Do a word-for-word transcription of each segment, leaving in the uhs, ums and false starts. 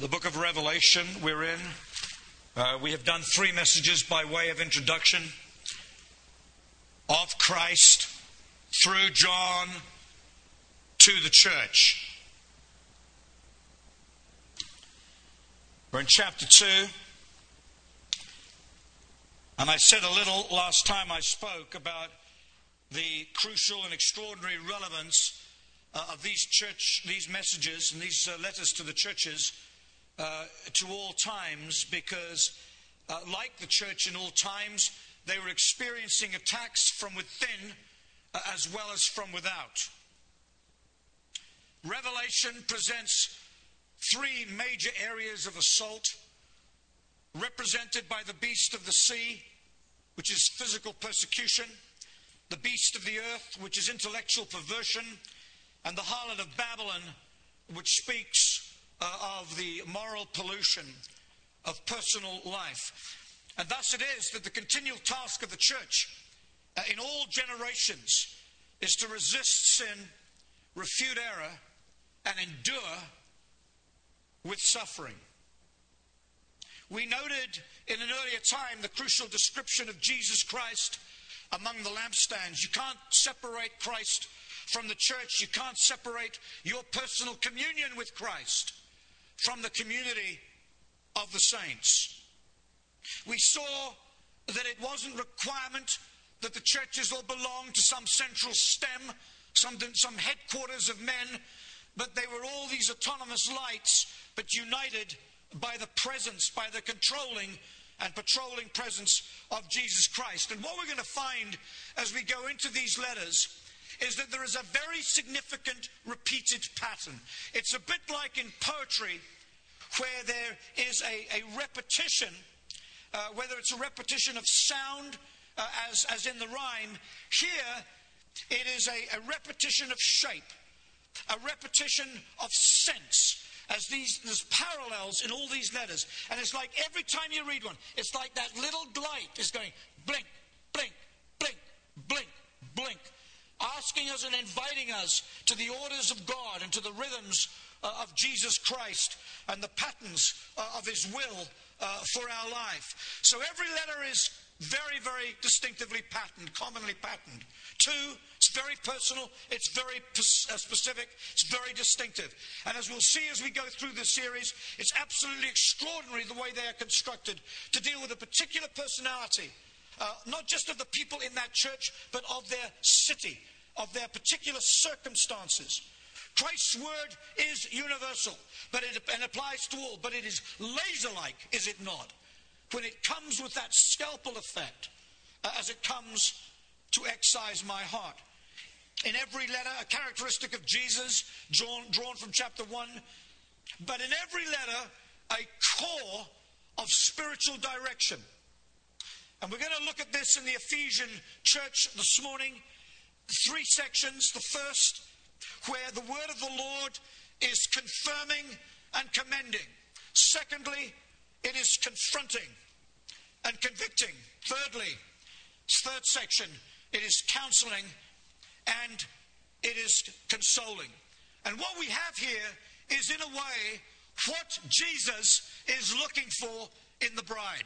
The book of Revelation we're in. Uh, we have done three messages by way of introduction of Christ through John to the church. We're in chapter two. And I said a little last time I spoke about the crucial and extraordinary relevance uh, of these church, these messages and these uh, letters to the churches uh, to all times, because uh, like the church in all times, they were experiencing attacks from within uh, as well as from without. Revelation presents three major areas of assault, represented by the beast of the sea, which is physical persecution, the beast of the earth, which is intellectual perversion, and the harlot of Babylon, which speaks uh, of the moral pollution of personal life. And thus it is that the continual task of the church uh, in all generations is to resist sin, refute error, and endure with suffering. We noted in an earlier time the crucial description of Jesus Christ among the lampstands. You can't separate Christ from the church. You can't separate your personal communion with Christ from the community of the saints. We saw that it wasn't a requirement that the churches all belong to some central stem, some, some headquarters of men, but they were all these autonomous lights, but united by the presence, by the controlling and patrolling presence of Jesus Christ. And what we're going to find as we go into these letters is that there is a very significant repeated pattern. It's a bit like in poetry, where there is a, a repetition, uh, whether it's a repetition of sound, uh, as, as in the rhyme. Here, it is a, a repetition of shape, a repetition of sense, as these there's parallels in all these letters. And it's like every time you read one, it's like that little light is going blink, blink, blink, blink, blink, asking us and inviting us to the orders of God and to the rhythms uh, of Jesus Christ and the patterns uh, of His will uh, for our life. So every letter is very, very distinctively patterned, commonly patterned. Two, it's very personal, it's very specific, it's very distinctive. And as we'll see as we go through this series, it's absolutely extraordinary the way they are constructed to deal with a particular personality, uh, not just of the people in that church, but of their city, of their particular circumstances. Christ's word is universal, but it and applies to all, but it is laser-like, is it not? When it comes with that scalpel effect, uh, as it comes to excise my heart. In every letter, a characteristic of Jesus, drawn, drawn from chapter one, but in every letter, a core of spiritual direction. And we're going to look at this in the Ephesian church this morning. Three sections. The first, where the word of the Lord is confirming and commending. Secondly, it is confronting and convicting. Thirdly, third section, it is counseling and it is consoling. And what we have here is, in a way, what Jesus is looking for in the bride.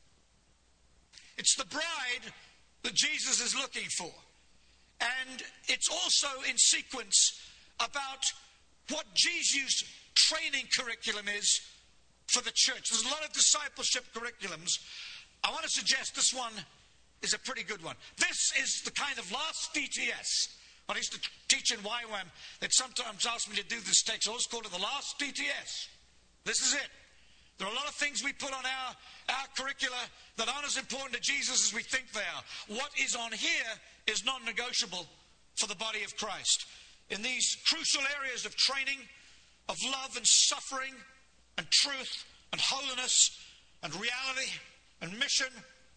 It's the bride that Jesus is looking for. And it's also in sequence about what Jesus' training curriculum is for the church. There's a lot of discipleship curriculums. I want to suggest this one is a pretty good one. This is the kind of last D T S. When I used to teach in Y WAM, they'd sometimes ask me to do this text. I always called it the last D T S. This is it. There are a lot of things we put on our, our curricula that aren't as important to Jesus as we think they are. What is on here is non-negotiable for the body of Christ. In these crucial areas of training, of love and suffering, and truth, and holiness, and reality, and mission,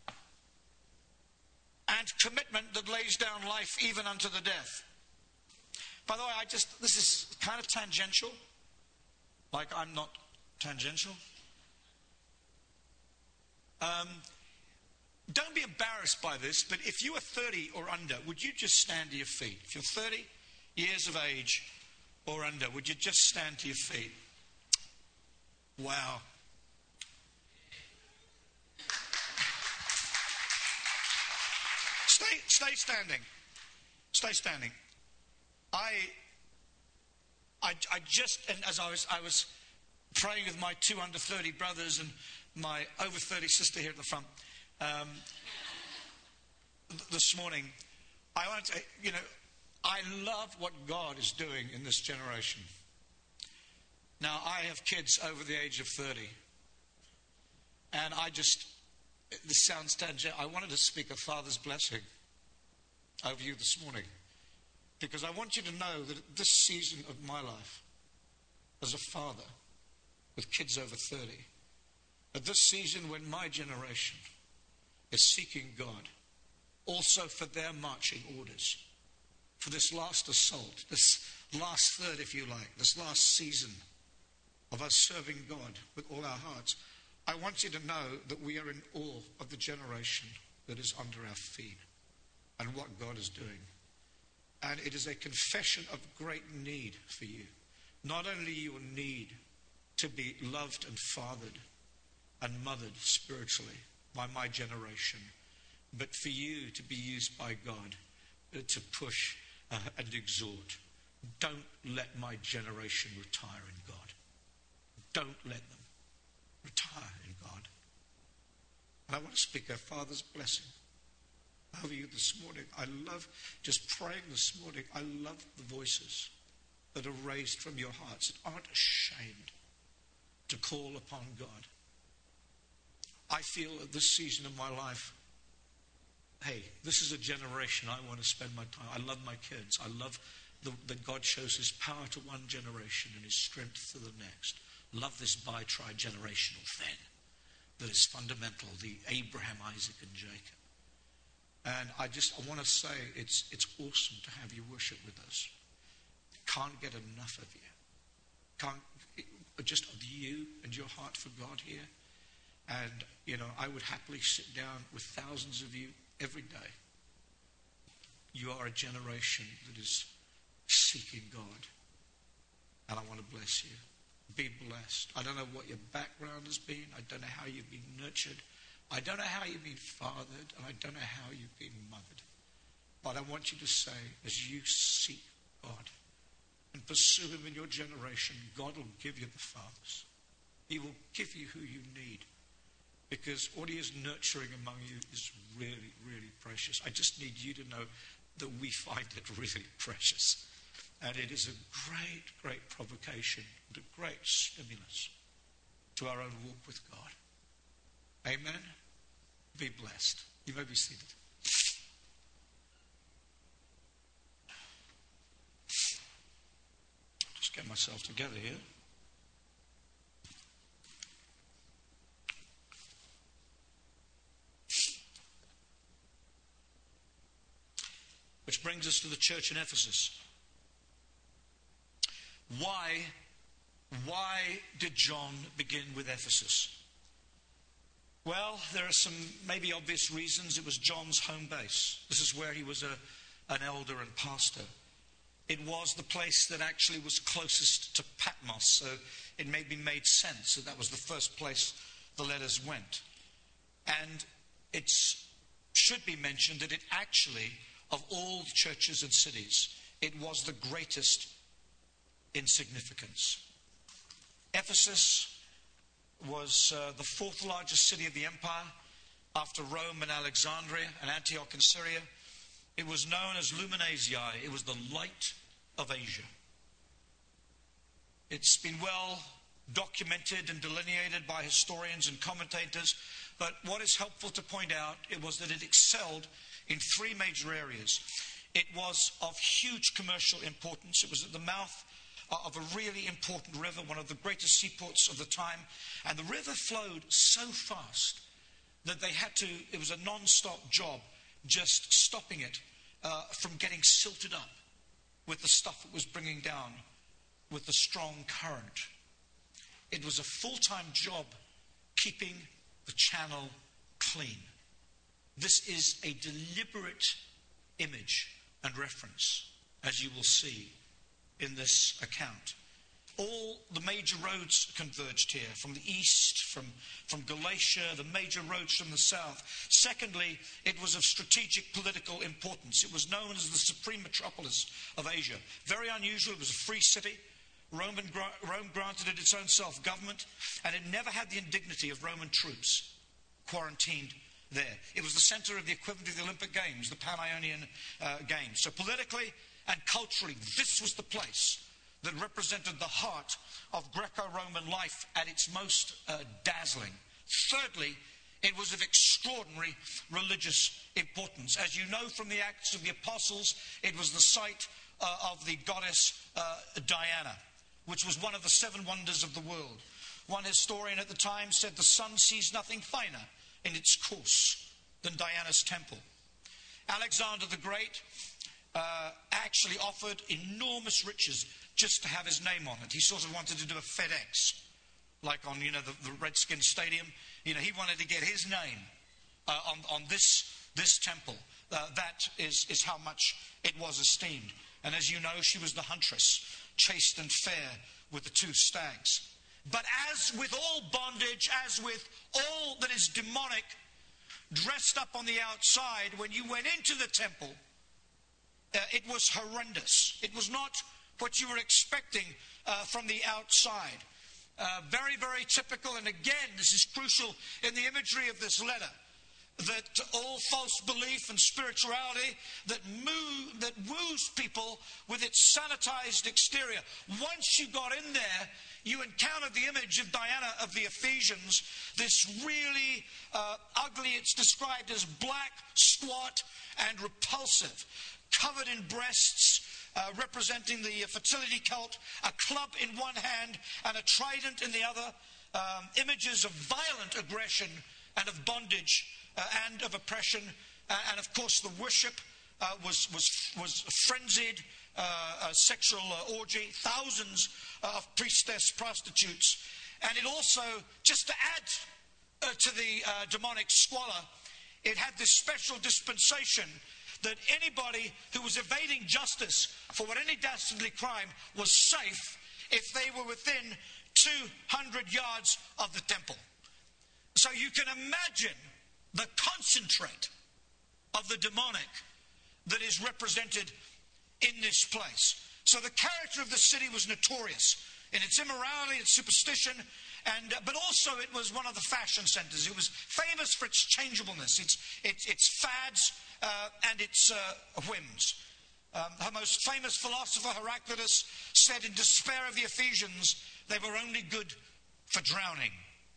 and commitment that lays down life even unto the death. By the way, I just, this is kind of tangential, like I'm not tangential. Um, don't be embarrassed by this, but if you are thirty or under, would you just stand to your feet? If you're thirty years of age or under, would you just stand to your feet? Wow. Stay, stay standing. Stay standing. I, I, I just, and as I was, I was praying with my two under thirty brothers and my over thirty sister here at the front um, this morning. I want to, you know, I love what God is doing in this generation. Now, I have kids over the age of thirty, and I just, this sounds tangent. I wanted to speak a father's blessing over you this morning, because I want you to know that at this season of my life, as a father with kids over thirty, at this season when my generation is seeking God, also for their marching orders, for this last assault, this last third, if you like, this last season of us serving God with all our hearts, I want you to know that we are in awe of the generation that is under our feet and what God is doing. And it is a confession of great need for you. Not only your need to be loved and fathered and mothered spiritually by my generation, but for you to be used by God to push uh, and exhort. Don't let my generation retire in God. Don't let them retire in God. And I want to speak a father's blessing over you this morning. I love just praying this morning. I love the voices that are raised from your hearts that aren't ashamed to call upon God. I feel at this season of my life, hey, this is a generation I want to spend my time. I love my kids. I love the, that God shows his power to one generation and his strength to the next. Love this bi-tri-generational thing that is fundamental, the Abraham, Isaac, and Jacob. And I just, I want to say it's it's awesome to have you worship with us. Can't get enough of you. Can't, just of you and your heart for God here. And, you know, I would happily sit down with thousands of you every day. You are a generation that is seeking God. And I want to bless you. Be blessed. I don't know what your background has been. I don't know how you've been nurtured. I don't know how you've been fathered. And I don't know how you've been mothered. But I want you to say, as you seek God and pursue him in your generation, God will give you the fathers. He will give you who you need. Because what he is nurturing among you is really, really precious. I just need you to know that we find it really precious. And it is a great, great provocation and a great stimulus to our own walk with God. Amen? Be blessed. You may be seated. Just get myself together here. Which brings us to the church in Ephesus. Why, why did John begin with Ephesus? Well, there are some maybe obvious reasons. It was John's home base. This is where he was a, an elder and pastor. It was the place that actually was closest to Patmos, so it maybe made sense that that was the first place the letters went. And it should be mentioned that it actually, of all churches and cities, it was the greatest in significance. Ephesus was uh, the fourth largest city of the empire after Rome and Alexandria and Antioch in Syria. It was known as Lumen Asiae. It was the light of Asia. It's been well documented and delineated by historians and commentators, but what is helpful to point out it was that it excelled in three major areas. It was of huge commercial importance. It was at the mouth of a really important river, one of the greatest seaports of the time. And the river flowed so fast that they had to, it was a non-stop job just stopping it uh, from getting silted up with the stuff it was bringing down with the strong current. It was a full-time job keeping the channel clean. This is a deliberate image and reference, as you will see in this account. all the major roads converged here, from the east, from, from Galatia, the major roads from the south. Secondly, it was of strategic political importance. It was known as the supreme metropolis of Asia. Very unusual. It was a free city. Roman, Rome granted it its own self-government, and it never had the indignity of Roman troops quarantined there. It was the center of the equivalent of the Olympic Games, the Pan-Ionian uh, Games. So politically and culturally, this was the place that represented the heart of Greco-Roman life at its most uh, dazzling. Thirdly, it was of extraordinary religious importance. As you know from the Acts of the Apostles, it was the site uh, of the goddess uh, Diana, which was one of the seven wonders of the world. One historian at the time said the sun sees nothing finer in its course than Diana's temple. Alexander the Great uh, actually offered enormous riches just to have his name on it. He sort of wanted to do a FedEx, like on, you know, the, the Redskins Stadium. You know, he wanted to get his name uh, on, on this, this temple. Uh, that is, is how much it was esteemed. And as you know, she was the huntress, chaste and fair with the two stags. But as with all bondage, as with all that is demonic, dressed up on the outside, when you went into the temple, uh, it was horrendous. It was not what you were expecting uh, from the outside. Uh, very, very typical, and again, this is crucial in the imagery of this letter, that all false belief and spirituality that, move, that woos people with its sanitized exterior. Once you got in there, you encountered the image of Diana of the Ephesians, this really uh, ugly, it's described as black, squat, and repulsive, covered in breasts, uh, representing the fertility cult, a club in one hand and a trident in the other, um, images of violent aggression and of bondage uh, and of oppression, uh, and of course the worship uh, was, was, was frenzied, uh, uh, sexual uh, orgy, thousands uh, of priestess prostitutes. And it also, just to add uh, to the uh, demonic squalor, it had this special dispensation that anybody who was evading justice for what any dastardly crime was safe if they were within two hundred yards of the temple. So you can imagine the concentrate of the demonic that is represented in this place. So the character of the city was notorious in its immorality, its superstition, and uh, but also it was one of the fashion centers. It was famous for its changeableness, its its, its fads, uh, and its uh, whims. Um, her most famous philosopher, Heraclitus, said in despair of the Ephesians, they were only good for drowning.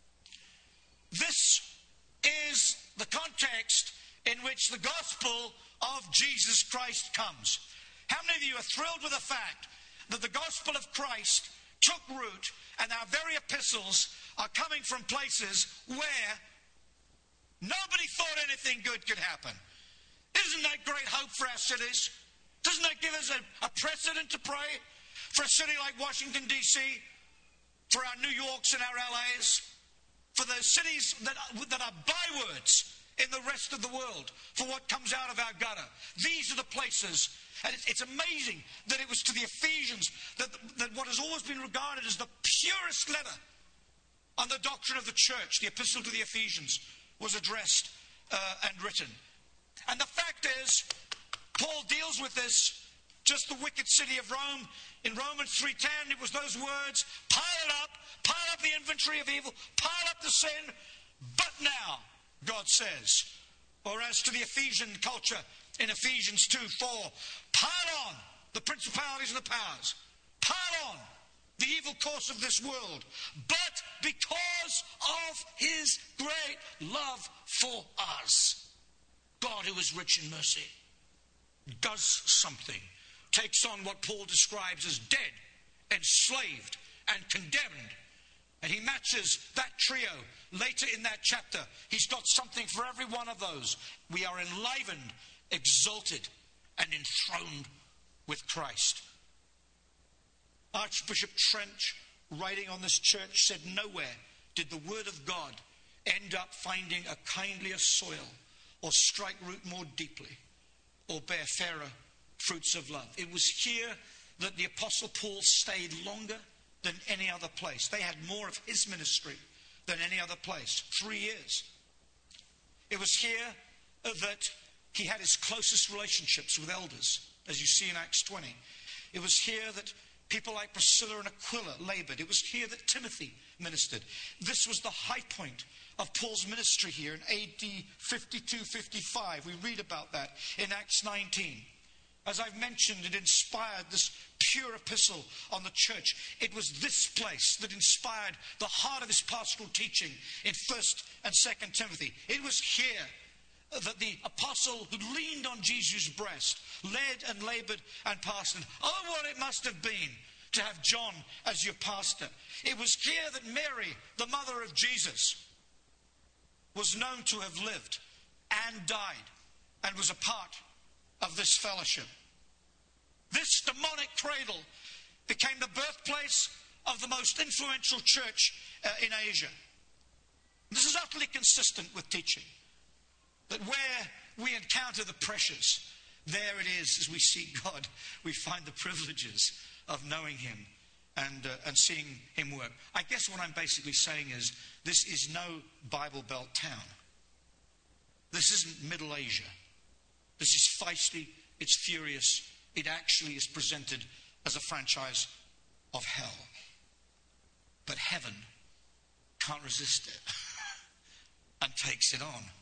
This is the context in which the gospel of Jesus Christ comes. How many of you are thrilled with the fact that the gospel of Christ took root and our very epistles are coming from places where nobody thought anything good could happen? Isn't that great hope for our cities? Doesn't that give us a, a precedent to pray for a city like Washington, D C, for our New Yorks and our L As, for the cities that, that are bywords in the rest of the world for what comes out of our gutter? These are the places, and it's, it's amazing that it was to the Ephesians that, that what has always been regarded as the purest letter on the doctrine of the church, the epistle to the Ephesians, was addressed uh, and written. And the fact is, Paul deals with this, just the wicked city of Rome. In Romans three ten, it was those words, pile it up, pile up the inventory of evil, pile up the sin, but now, God says. Or as to the Ephesian culture in Ephesians two four, pile on the principalities and the powers, pile on the evil course of this world, but because of his great love for us, God, who is rich in mercy, does something, takes on what Paul describes as dead, enslaved, and condemned. And he matches that trio later in that chapter. He's got something for every one of those. We are enlivened, exalted, and enthroned with Christ. Archbishop Trench, writing on this church, said nowhere did the word of God end up finding a kindlier soil or strike root more deeply or bear fairer fruits of love. It was here that the Apostle Paul stayed longer than any other place. They had more of his ministry than any other place. Three years. It was here that he had his closest relationships with elders, as you see in Acts twenty. It was here that people like Priscilla and Aquila labored. It was here that Timothy ministered. This was the high point of Paul's ministry here in A D fifty-two fifty-five. We read about that in Acts nineteen. As I've mentioned, it inspired this pure epistle on the church. It was this place that inspired the heart of his pastoral teaching in First and Second Timothy. It was here that the apostle who leaned on Jesus' breast led and labored and pastored. Oh, what it must have been to have John as your pastor. It was here that Mary, the mother of Jesus, was known to have lived and died and was a part of this fellowship. This demonic cradle became the birthplace of the most influential church uh, in Asia. This is utterly consistent with teaching. That where we encounter the precious, there it is as we seek God. We find the privileges of knowing him and, uh, and seeing him work. I guess what I'm basically saying is this is no Bible Belt town. This isn't Middle Asia. This is feisty, it's furious. It actually is presented as a franchise of hell. But heaven can't resist it and takes it on.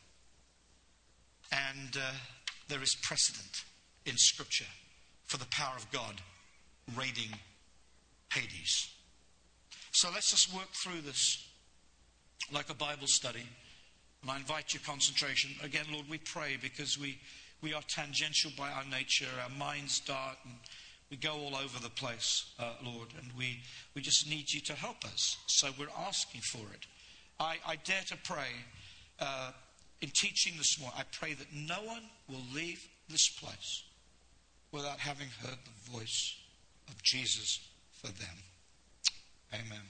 And uh, there is precedent in Scripture for the power of God raiding Hades. So let's just work through this like a Bible study. And I invite your concentration. Again, Lord, we pray because we, we are tangential by our nature. Our minds dart and we go all over the place, uh, Lord. And we, we just need you to help us. So we're asking for it. I, I dare to pray uh, in teaching this morning, I pray that no one will leave this place without having heard the voice of Jesus for them. Amen.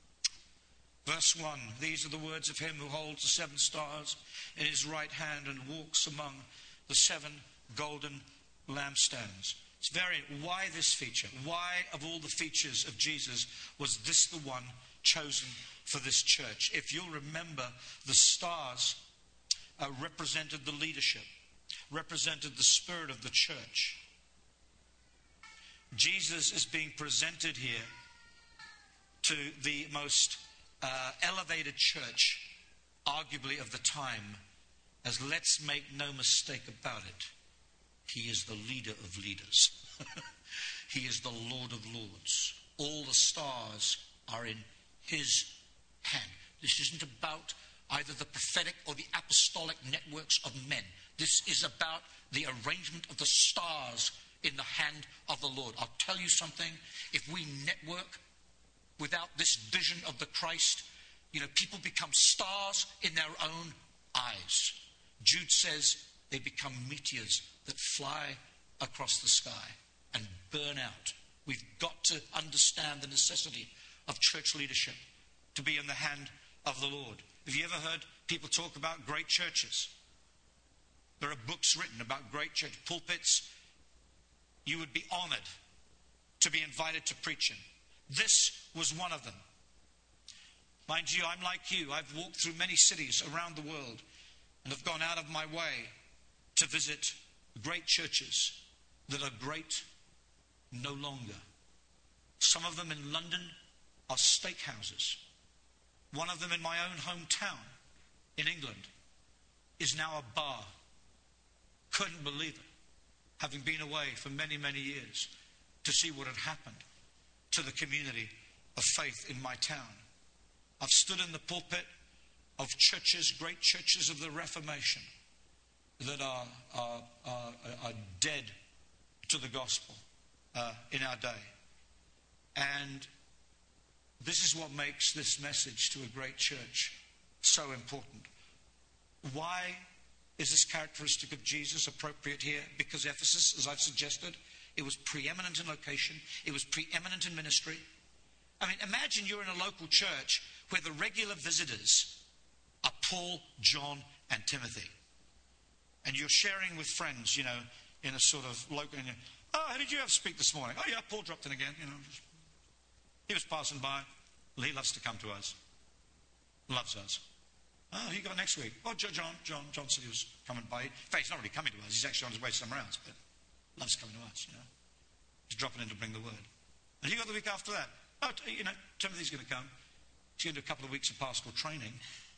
Verse one, these are the words of him who holds the seven stars in his right hand and walks among the seven golden lampstands. It's very, why this feature? Why of all the features of Jesus was this the one chosen for this church? If you'll remember, the stars uh, represented the leadership, represented the spirit of the church. Jesus is being presented here to the most uh, elevated church, arguably of the time, as let's make no mistake about it, he is the leader of leaders. He is the Lord of lords. All the stars are in his hand. This isn't about either the prophetic or the apostolic networks of men. This is about the arrangement of the stars in the hand of the Lord. I'll tell you something. If we network without this vision of the Christ, you know, people become stars in their own eyes. Jude says they become meteors that fly across the sky and burn out. We've got to understand the necessity of church leadership to be in the hand of the Lord. Have you ever heard people talk about great churches? There are books written about great church pulpits. You would be honored to be invited to preach in. This was one of them. Mind you, I'm like you. I've walked through many cities around the world and have gone out of my way to visit great churches that are great no longer. Some of them in London are steakhouses. One of them in my own hometown in England is now a bar. Couldn't believe it, having been away for many, many years, to see what had happened to the community of faith in my town. I've stood in the pulpit of churches, great churches of the Reformation, that are, are, are, are dead to the gospel uh, in our day. And this is what makes this message to a great church so important. Why is this characteristic of Jesus appropriate here? Because Ephesus, as I've suggested, it was preeminent in location. It was preeminent in ministry. I mean, imagine you're in a local church where the regular visitors are Paul, John, and Timothy. And you're sharing with friends, you know, in a sort of local... Oh, how did you have to speak this morning? Oh, yeah, Paul dropped in again, you know. He was passing by. Well, he loves to come to us. Loves us. Oh, who you got next week? Oh, John, John, John said he was coming by. In fact, he's not really coming to us. He's actually on his way somewhere else, but loves coming to us, you know. He's dropping in to bring the word. And you got the week after that. Oh, you know, Timothy's going to come. He's going to do a couple of weeks of pastoral training.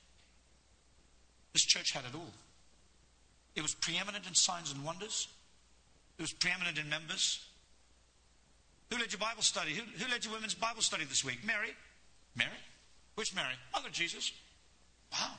This church had it all. It was preeminent in signs and wonders. It was preeminent in members. Who led your Bible study? Who, who led your women's Bible study this week? Mary. Mary? Which Mary? Mother Jesus. Wow.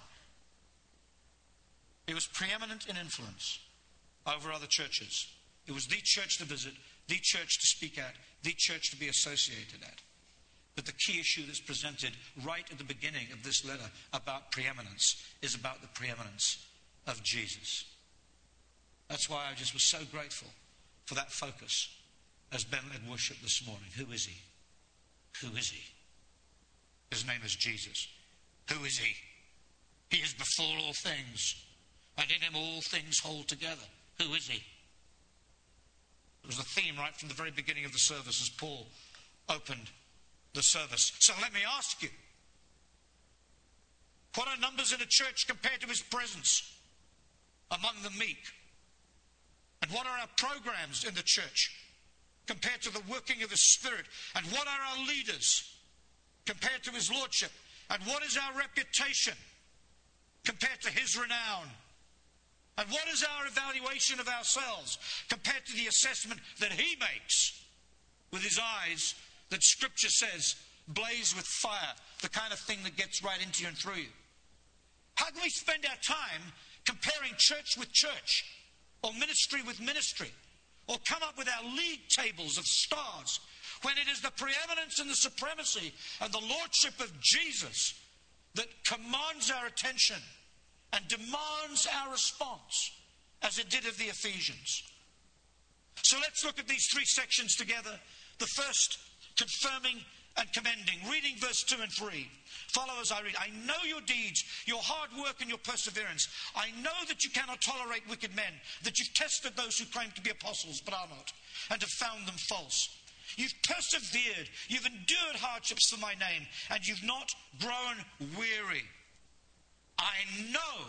It was preeminent in influence over other churches. It was the church to visit, the church to speak at, the church to be associated at. But the key issue that's presented right at the beginning of this letter about preeminence is about the preeminence of Jesus. That's why I just was so grateful for that focus as Ben led worship this morning. Who is he? Who is he? His name is Jesus. Who is he? He is before all things, and in him all things hold together. Who is he? It was the theme right from the very beginning of the service as Paul opened the service. So let me ask you, what are numbers in a church compared to his presence among the meek? And what are our programs in the church compared to the working of the Spirit? And what are our leaders compared to his lordship? And what is our reputation compared to his renown? And what is our evaluation of ourselves compared to the assessment that he makes with his eyes that Scripture says blaze with fire, the kind of thing that gets right into you and through you? How can we spend our time comparing church with church, or ministry with ministry, or come up with our league tables of stars, when it is the preeminence and the supremacy and the lordship of Jesus that commands our attention and demands our response, as it did of the Ephesians? So let's look at these three sections together. The first, confirming and commending. Reading verse two and three. Follow as I read. I know your deeds, your hard work and your perseverance. I know that you cannot tolerate wicked men, that you've tested those who claim to be apostles but are not, and have found them false. You've persevered, you've endured hardships for my name, and you've not grown weary. I know.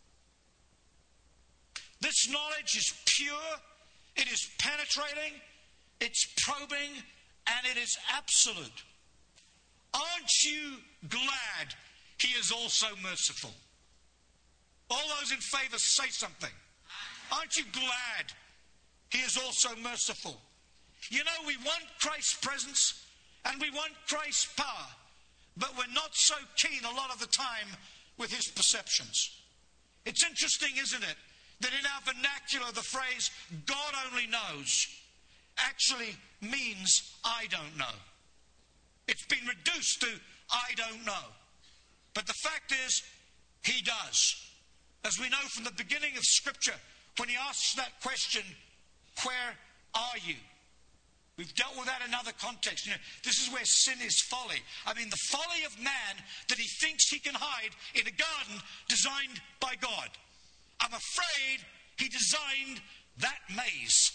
This knowledge is pure, it is penetrating, it's probing, and it is absolute. Aren't you glad he is also merciful? All those in favor say something. Aren't you glad he is also merciful? You know, we want Christ's presence and we want Christ's power, but we're not so keen a lot of the time with his perceptions. It's interesting, isn't it, that in our vernacular the phrase God only knows actually means I don't know. It's been reduced to I don't know. But the fact is, he does. As we know from the beginning of Scripture, when he asks that question, where are you? We've dealt with that in other contexts. You know, this is where sin is folly. I mean, the folly of man that he thinks he can hide in a garden designed by God. I'm afraid he designed that maze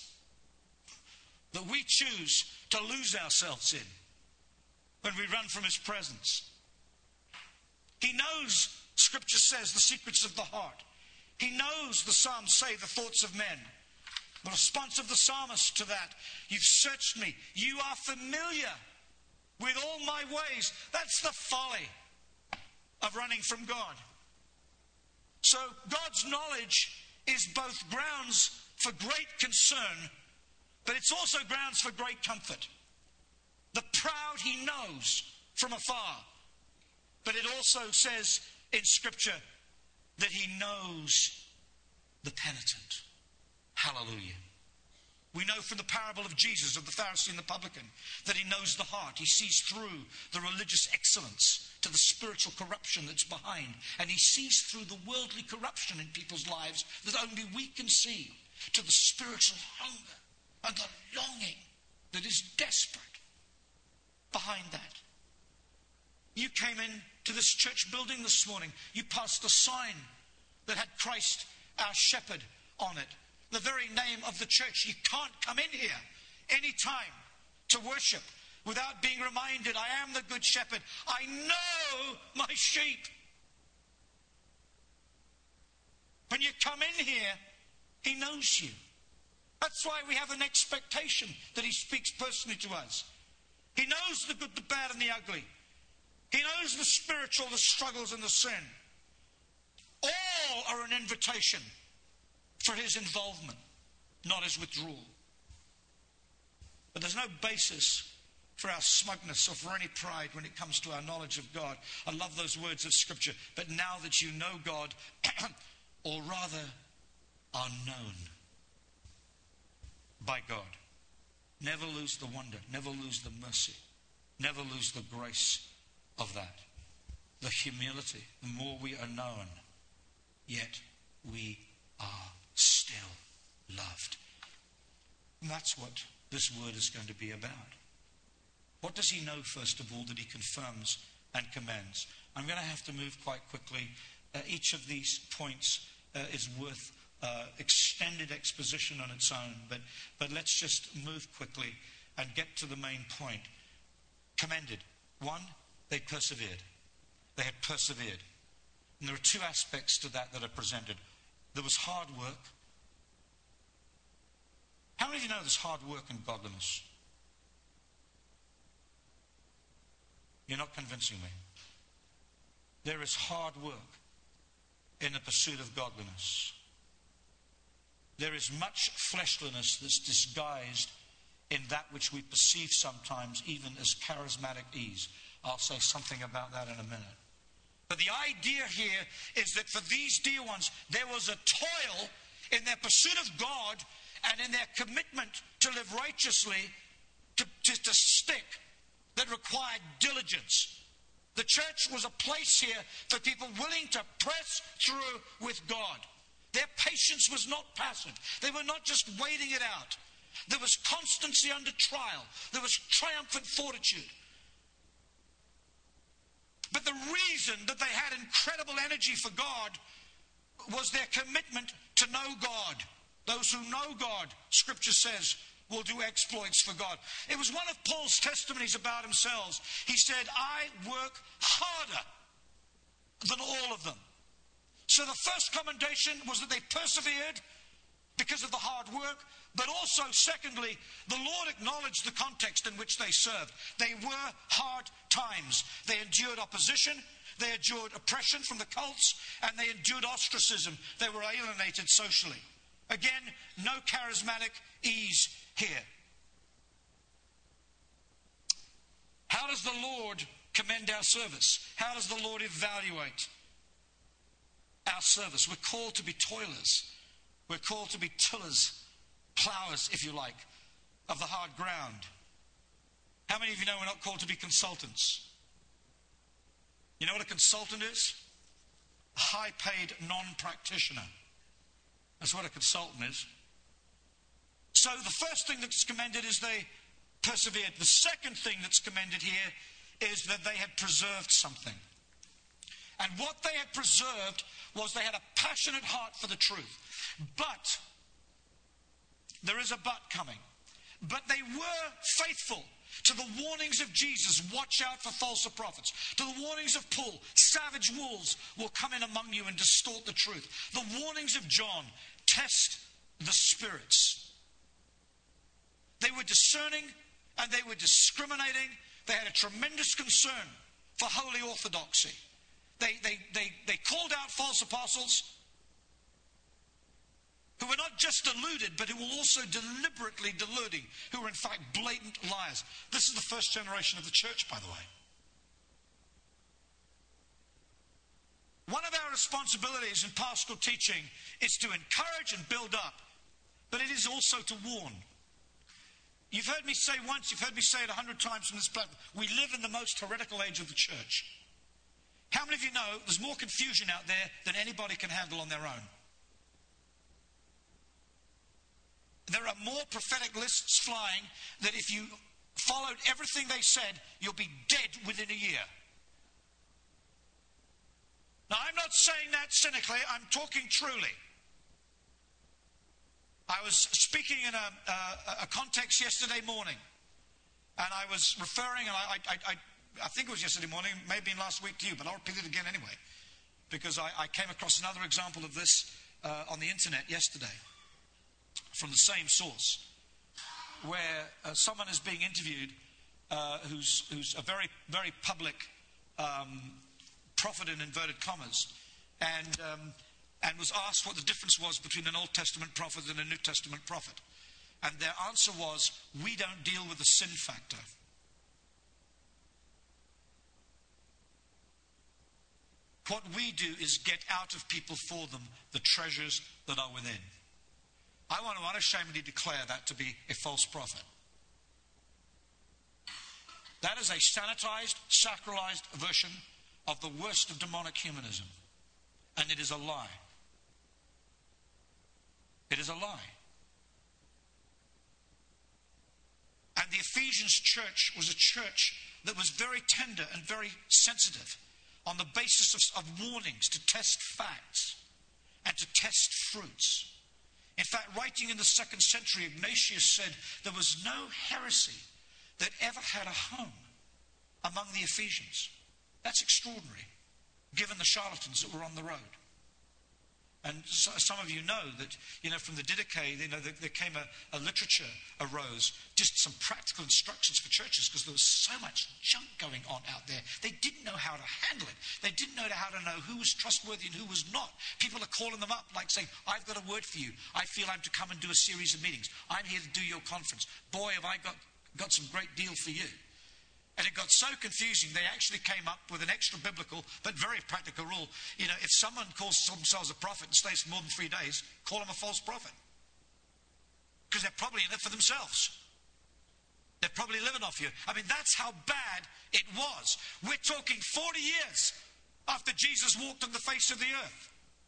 that we choose to lose ourselves in when we run from his presence. He knows, Scripture says, the secrets of the heart. He knows, the Psalms say, the thoughts of men. The response of the psalmist to that, you've searched me. You are familiar with all my ways. That's the folly of running from God. So God's knowledge is both grounds for great concern, but it's also grounds for great comfort. The proud he knows from afar. But it also says in Scripture that he knows the penitent. Hallelujah. We know from the parable of Jesus, of the Pharisee and the publican, that he knows the heart. He sees through the religious excellence to the spiritual corruption that's behind. And he sees through the worldly corruption in people's lives that only we can see, to the spiritual hunger and the longing that is desperate behind that. You came in to this church building this morning. You passed a sign that had Christ, our shepherd, on it. The very name of the church. You can't come in here any time to worship without being reminded, I am the good shepherd. I know my sheep. When you come in here, he knows you. That's why we have an expectation that he speaks personally to us. He knows the good, the bad, and the ugly. He knows the spiritual, the struggles, and the sin. All are an invitation for his involvement, not his withdrawal. But there's no basis for our smugness or for any pride when it comes to our knowledge of God. I love those words of Scripture. But now that you know God, or rather are known by God, never lose the wonder, never lose the mercy, never lose the grace of that. The humility, the more we are known, yet we are still loved. And that's what this word is going to be about. What does he know, first of all, that he confirms and commends? I'm going to have to move quite quickly. Uh, each of these points uh, is worth uh, extended exposition on its own, but, but let's just move quickly and get to the main point. Commended. One, they persevered. They had persevered. And there are two aspects to that that are presented. There was hard work. How many of you know there's hard work in godliness? You're not convincing me. There is hard work in the pursuit of godliness. There is much fleshliness that's disguised in that which we perceive sometimes even as charismatic ease. I'll say something about that in a minute. But the idea here is that for these dear ones, there was a toil in their pursuit of God and in their commitment to live righteously, to, to, to stick, that required diligence. The church was a place here for people willing to press through with God. Their patience was not passive. They were not just waiting it out. There was constancy under trial. There was triumphant fortitude. But the reason that they had incredible energy for God was their commitment to know God. Those who know God, Scripture says, will do exploits for God. It was one of Paul's testimonies about himself. He said, I work harder than all of them. So the first commendation was that they persevered because of the hard work, but also, secondly, the Lord acknowledged the context in which they served. They were hard times. They endured opposition, they endured oppression from the cults, and they endured ostracism. They were alienated socially. Again, no charismatic ease here. How does the Lord commend our service? How does the Lord evaluate our service? We're called to be toilers. We're called to be tillers, plowers, if you like, of the hard ground. How many of you know we're not called to be consultants? You know what a consultant is? A high-paid non-practitioner. That's what a consultant is. So the first thing that's commended is they persevered. The second thing that's commended here is that they had preserved something. And what they had preserved was they had a passionate heart for the truth. But, there is a but coming. But they were faithful to the warnings of Jesus, watch out for false prophets. To the warnings of Paul, savage wolves will come in among you and distort the truth. The warnings of John, test the spirits. They were discerning and they were discriminating. They had a tremendous concern for holy orthodoxy. They, they, they, they called out false apostles who were not just deluded, but who were also deliberately deluding, who were in fact blatant liars. This is the first generation of the church, by the way. One of our responsibilities in pastoral teaching is to encourage and build up, but it is also to warn. You've heard me say once, you've heard me say it a hundred times from this platform, we live in the most heretical age of the church. How many of you know there's more confusion out there than anybody can handle on their own? There are more prophetic lists flying that if you followed everything they said, you'll be dead within a year. Now, I'm not saying that cynically, I'm talking truly. I was speaking in a, a, a context yesterday morning, And I was referring, and I, I, I, I think it was yesterday morning, maybe in last week to you, but I'll repeat it again anyway, because I, I came across another example of this uh, on the internet yesterday from the same source, where uh, someone is being interviewed uh, who's, who's a very, very public um, prophet in inverted commas, and, um, and was asked what the difference was between an Old Testament prophet and a New Testament prophet. And their answer was, we don't deal with the sin factor. What we do is get out of people for them the treasures that are within. I want to unashamedly declare that to be a false prophet. That is a sanitized, sacralized version of the worst of demonic humanism. And it is a lie. It is a lie. And the Ephesians church was a church that was very tender and very sensitive on the basis of, of warnings to test facts and to test fruits. In fact, writing in the second century, Ignatius said there was no heresy that ever had a home among the Ephesians. That's extraordinary, given the charlatans that were on the road. And so, some of you know that, you know, from the Didache, you know, there, there came a, a literature arose, just some practical instructions for churches, because there was so much junk going on out there. They didn't know how to handle it. They didn't know how to know who was trustworthy and who was not. People are calling them up, like saying, I've got a word for you. I feel I'm to come and do a series of meetings. I'm here to do your conference. Boy, have I got, got some great deal for you. And it got so confusing, they actually came up with an extra biblical, but very practical rule. You know, if someone calls themselves a prophet and stays for more than three days, call them a false prophet. Because they're probably in it for themselves. They're probably living off you. I mean, that's how bad it was. We're talking forty years after Jesus walked on the face of the earth.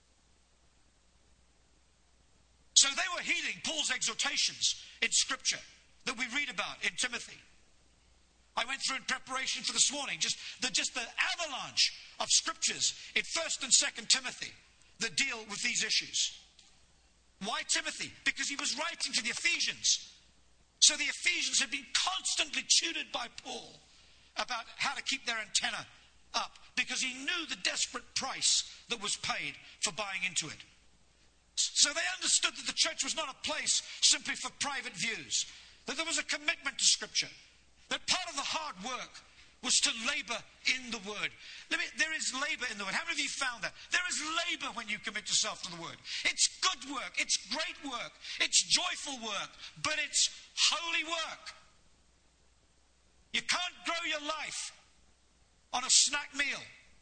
So they were heeding Paul's exhortations in Scripture that we read about in Timothy. I went through in preparation for this morning just the, just the avalanche of scriptures in First and Second Timothy that deal with these issues. Why Timothy? Because he was writing to the Ephesians. So the Ephesians had been constantly tutored by Paul about how to keep their antenna up, because he knew the desperate price that was paid for buying into it. So they understood that the church was not a place simply for private views, that there was a commitment to Scripture. That part of the hard work was to labor in the Word. Let me, there is labor in the Word. How many of you found that? There is labor when you commit yourself to the Word. It's good work. It's great work. It's joyful work. But it's holy work. You can't grow your life on a snack meal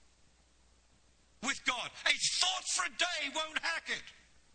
with God. A thought for a day won't hack it.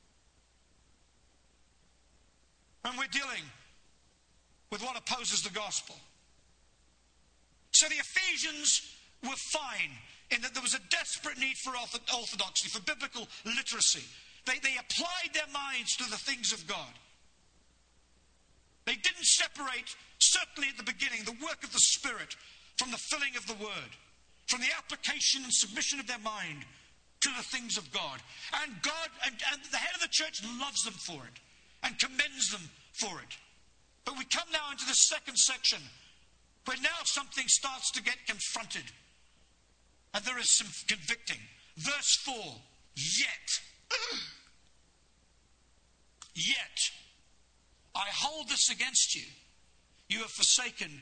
And we're dealing with what opposes the gospel. So the Ephesians were fine in that there was a desperate need for orthodoxy, for biblical literacy. They, they applied their minds to the things of God. They didn't separate, certainly at the beginning, the work of the Spirit from the filling of the Word, from the application and submission of their mind to the things of God. And God, and, and the head of the church loves them for it and commends them for it. But we come now into the second section, where now something starts to get confronted. And there is some convicting. Verse four, yet. Yet, I hold this against you. You have forsaken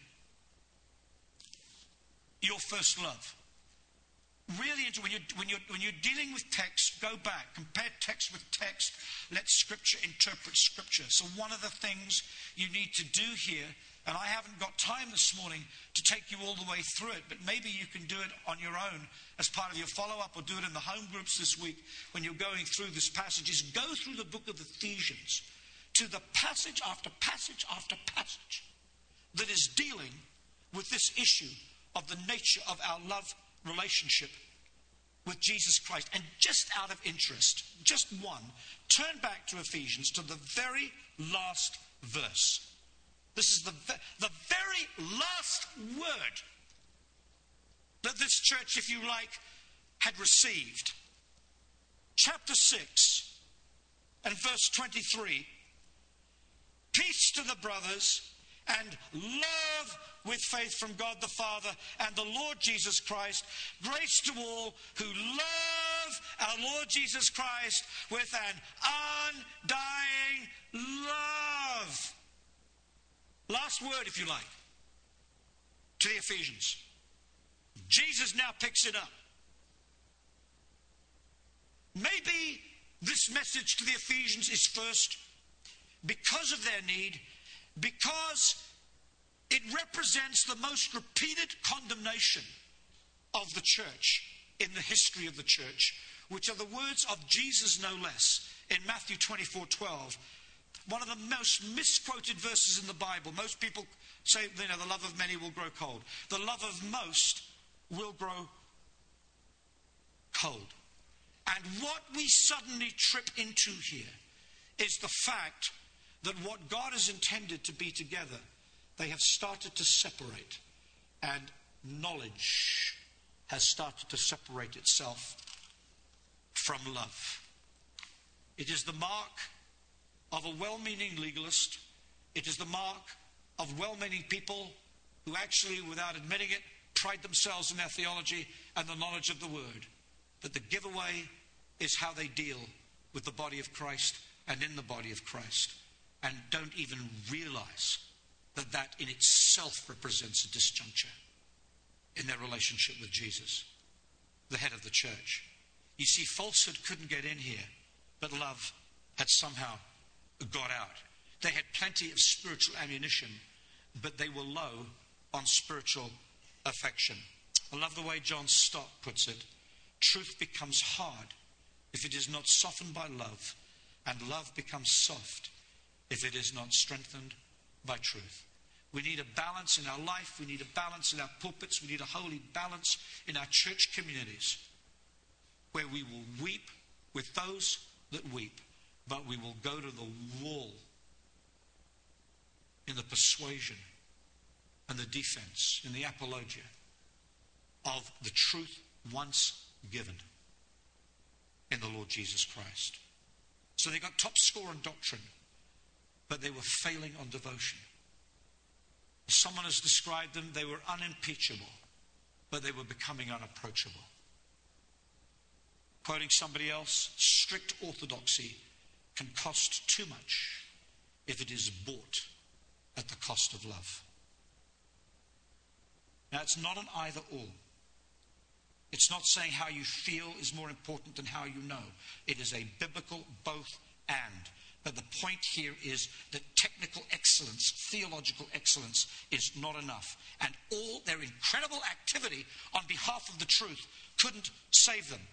your first love. Really, when you're, when, you're, when you're dealing with text, go back, compare text with text, let Scripture interpret Scripture. So one of the things you need to do here, and I haven't got time this morning to take you all the way through it, but maybe you can do it on your own as part of your follow-up, or do it in the home groups this week when you're going through this passage, is go through the book of Ephesians to the passage after passage after passage that is dealing with this issue of the nature of our love relationship with Jesus Christ. And just out of interest, just one, turn back to Ephesians, to the very last verse. This is the, the very last word that this church, if you like, had received. Chapter six and verse twenty-three. Peace to the brothers and love with faith from God the Father and the Lord Jesus Christ. Grace to all who love our Lord Jesus Christ with an undying love. Last word, if you like, to the Ephesians. Jesus now picks it up. Maybe this message to the Ephesians is first because of their need, because it represents the most repeated condemnation of the church in the history of the church, which are the words of Jesus no less in Matthew twenty-four twelve. One of the most misquoted verses in the Bible. Most people say, you know, the love of many will grow cold. The love of most will grow cold. And what we suddenly trip into here is the fact that what God has intended to be together, they have started to separate. And knowledge has started to separate itself from love. It is the mark of a well-meaning legalist. It is the mark of well-meaning people who actually, without admitting it, pride themselves in their theology and the knowledge of the Word. But the giveaway is how they deal with the body of Christ and in the body of Christ, and don't even realize that that in itself represents a disjuncture in their relationship with Jesus, the head of the church. You see, falsehood couldn't get in here, but love had somehow got out. They had plenty of spiritual ammunition, but they were low on spiritual affection. I love the way John Stott puts it. Truth becomes hard if it is not softened by love, and love becomes soft if it is not strengthened by truth. We need a balance in our life. We need a balance in our pulpits. We need a holy balance in our church communities, where we will weep with those that weep, but we will go to the wall in the persuasion and the defense, in the apologia of the truth once given in the Lord Jesus Christ. So they got top score on doctrine, but they were failing on devotion. Someone has described them, they were unimpeachable, but they were becoming unapproachable. Quoting somebody else, strict orthodoxy can cost too much if it is bought at the cost of love. Now, it's not an either or. It's not saying how you feel is more important than how you know. It is a biblical both and. But the point here is that technical excellence, theological excellence, is not enough. And all their incredible activity on behalf of the truth couldn't save them.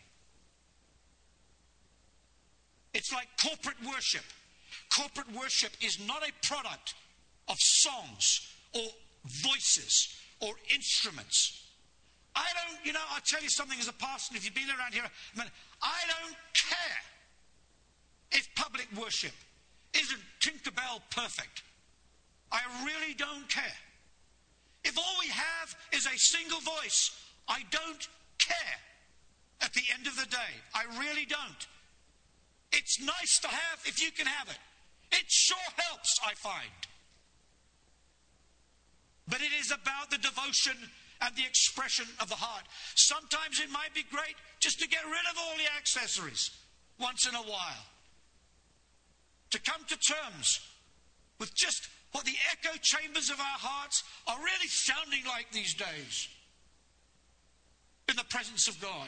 It's like corporate worship. Corporate worship is not a product of songs or voices or instruments. I don't, you know, I'll tell you something as a pastor, if you've been around here, I, mean, I don't care if public worship isn't Tinkerbell perfect. I really don't care. If all we have is a single voice, I don't care at the end of the day. I really don't. It's nice to have if you can have it. It sure helps, I find. But it is about the devotion and the expression of the heart. Sometimes it might be great just to get rid of all the accessories once in a while. To come to terms with just what the echo chambers of our hearts are really sounding like these days in the presence of God.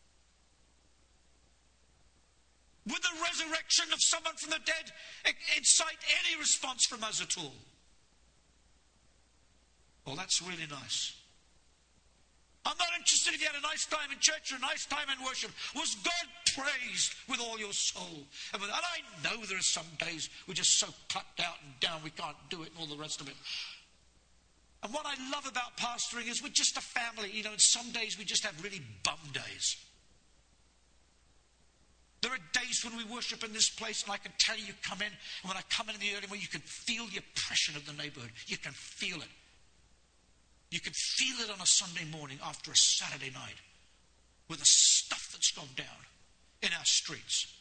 Would the resurrection of someone from the dead incite any response from us at all? Well, that's really nice. I'm not interested if you had a nice time in church or a nice time in worship. Was God praised with all your soul? And, with, and I know there are some days we're just so plucked out and down we can't do it and all the rest of it. And what I love about pastoring is we're just a family. You know, and some days we just have really bum days. There are days when we worship in this place, and I can tell you, you come in, and when I come in in the early morning, you can feel the oppression of the neighborhood. You can feel it. You can feel it on a Sunday morning after a Saturday night with the stuff that's gone down in our streets.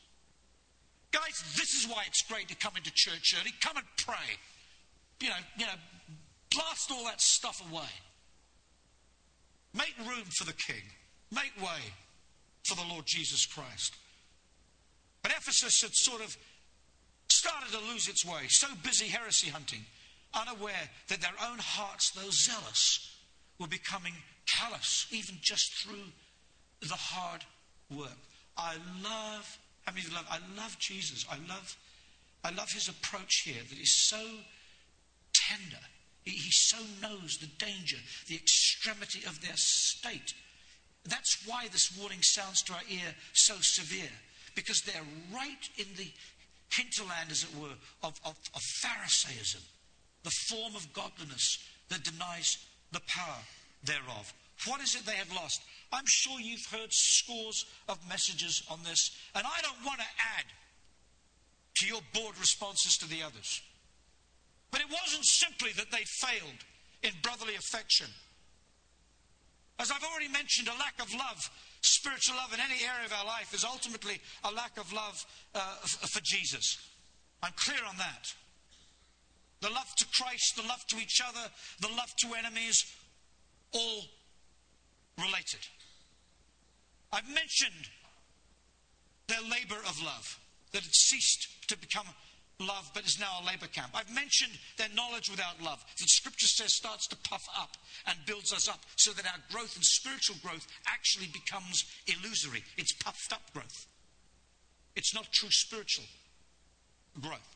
Guys, this is why it's great to come into church early. Come and pray. You know, you know, blast all that stuff away. Make room for the King. Make way for the Lord Jesus Christ. But Ephesus had sort of started to lose its way, so busy heresy hunting, unaware that their own hearts, though zealous, were becoming callous, even just through the hard work. I love, I mean, love, I love Jesus. I love, I love his approach here, that is so tender. He, he so knows the danger, the extremity of their state. That's why this warning sounds to our ear so severe, because they're right in the hinterland, as it were, of, of, of Pharisaism, the form of godliness that denies the power thereof. What is it they have lost? I'm sure you've heard scores of messages on this, and I don't want to add to your bored responses to the others. But it wasn't simply that they failed in brotherly affection. As I've already mentioned, a lack of love, spiritual love in any area of our life, is ultimately a lack of love uh, for Jesus. I'm clear on that. The love to Christ, the love to each other, the love to enemies, all related. I've mentioned their labor of love, that it ceased to become love, but is now a labor camp. I've mentioned their knowledge without love, that Scripture says starts to puff up and builds us up, so that our growth and spiritual growth actually becomes illusory. It's puffed up growth. It's not true spiritual growth.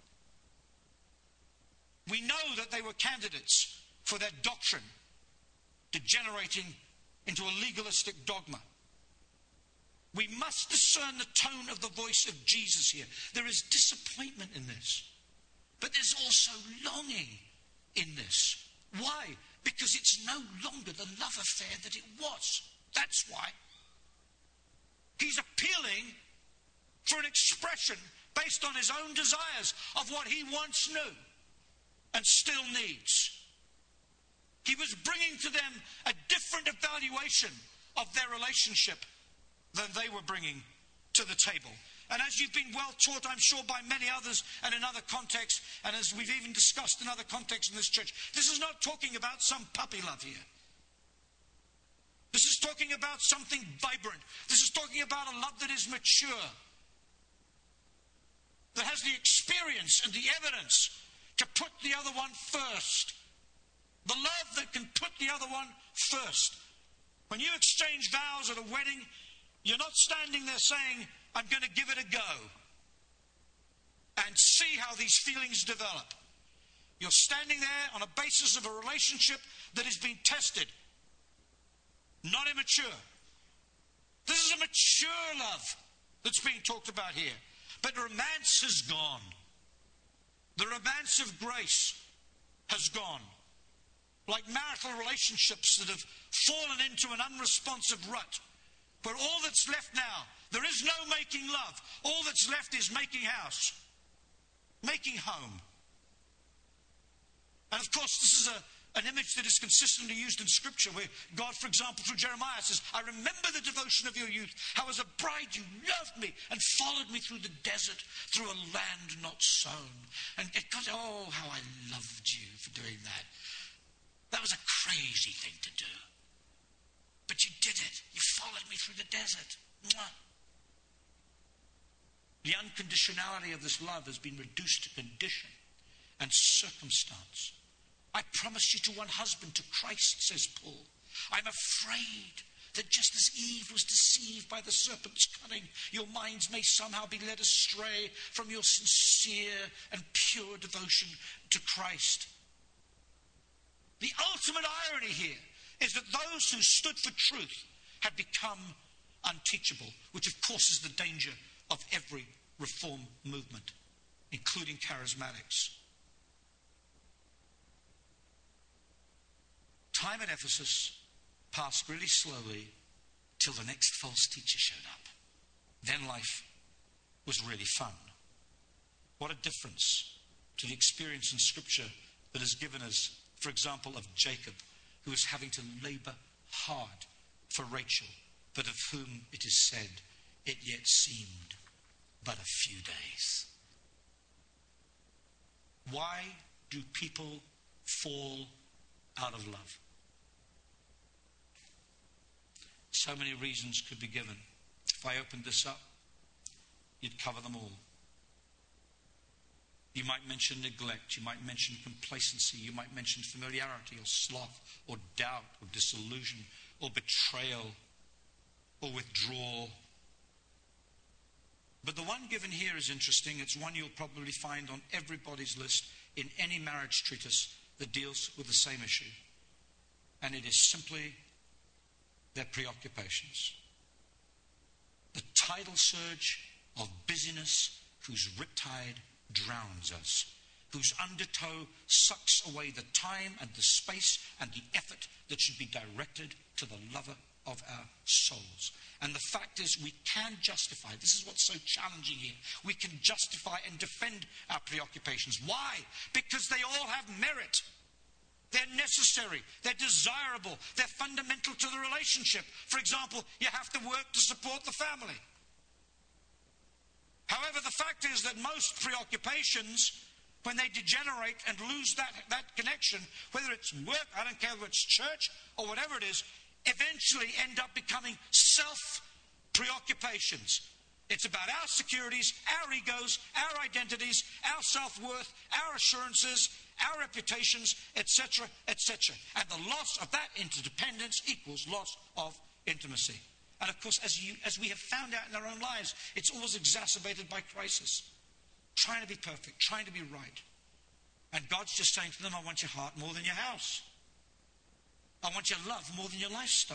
We know that they were candidates for their doctrine degenerating into a legalistic dogma. We must discern the tone of the voice of Jesus here. There is disappointment in this, but there's also longing in this. Why? Because it's no longer the love affair that it was. That's why. He's appealing for an expression based on his own desires of what he once knew and still needs. He was bringing to them a different evaluation of their relationship than they were bringing to the table. And as you've been well taught, I'm sure, by many others and in other contexts, and as we've even discussed in other contexts in this church, this is not talking about some puppy love here. This is talking about something vibrant. This is talking about a love that is mature, that has the experience and the evidence to put the other one first. The love that can put the other one first. When you exchange vows at a wedding, you're not standing there saying, I'm going to give it a go and see how these feelings develop. You're standing there on a basis of a relationship that is being tested, not immature. This is a mature love that's being talked about here. But romance has gone. The romance of grace has gone. Like marital relationships that have fallen into an unresponsive rut, where all that's left now, there is no making love. All that's left is making house, making home. And of course, this is a, an image that is consistently used in Scripture, where God, for example, through Jeremiah says, I remember the devotion of your youth, how as a bride you loved me and followed me through the desert, through a land not sown. And God, oh, how I loved you for doing that. That was a crazy thing to do. But you did it. You followed me through the desert. Mwah. The unconditionality of this love has been reduced to condition and circumstance. I promise you to one husband, to Christ, says Paul. I'm afraid that just as Eve was deceived by the serpent's cunning, your minds may somehow be led astray from your sincere and pure devotion to Christ. The ultimate irony here is that those who stood for truth had become unteachable, which of course is the danger of every reform movement, including charismatics. Time at Ephesus passed really slowly till the next false teacher showed up. Then life was really fun. What a difference to the experience in Scripture that has given us, for example, of Jacob, who is having to labor hard for Rachel, but of whom it is said, it yet seemed but a few days. Why do people fall out of love. So many reasons could be given. If I opened this up, you'd cover them all. You might mention neglect, you might mention complacency, you might mention familiarity or sloth or doubt or disillusion or betrayal or withdrawal. But the one given here is interesting. It's one you'll probably find on everybody's list in any marriage treatise that deals with the same issue. And it is simply their preoccupations. The tidal surge of busyness whose riptide drowns us, whose undertow sucks away the time and the space and the effort that should be directed to the lover of our souls. And the fact is, we can justify, this is what's so challenging here, we can justify and defend our preoccupations. Why? Because they all have merit. They're necessary. They're desirable. They're fundamental to the relationship. For example, you have to work to support the family. However, the fact is that most preoccupations, when they degenerate and lose that, that connection, whether it's work, I don't care whether it's church or whatever it is, eventually end up becoming self-preoccupations. It's about our securities, our egos, our identities, our self-worth, our assurances, our reputations, et cetera, et cetera. And the loss of that interdependence equals loss of intimacy. And of course, as you, as we have found out in our own lives, it's always exacerbated by crisis. Trying to be perfect, trying to be right. And God's just saying to them, I want your heart more than your house. I want your love more than your lifestyle.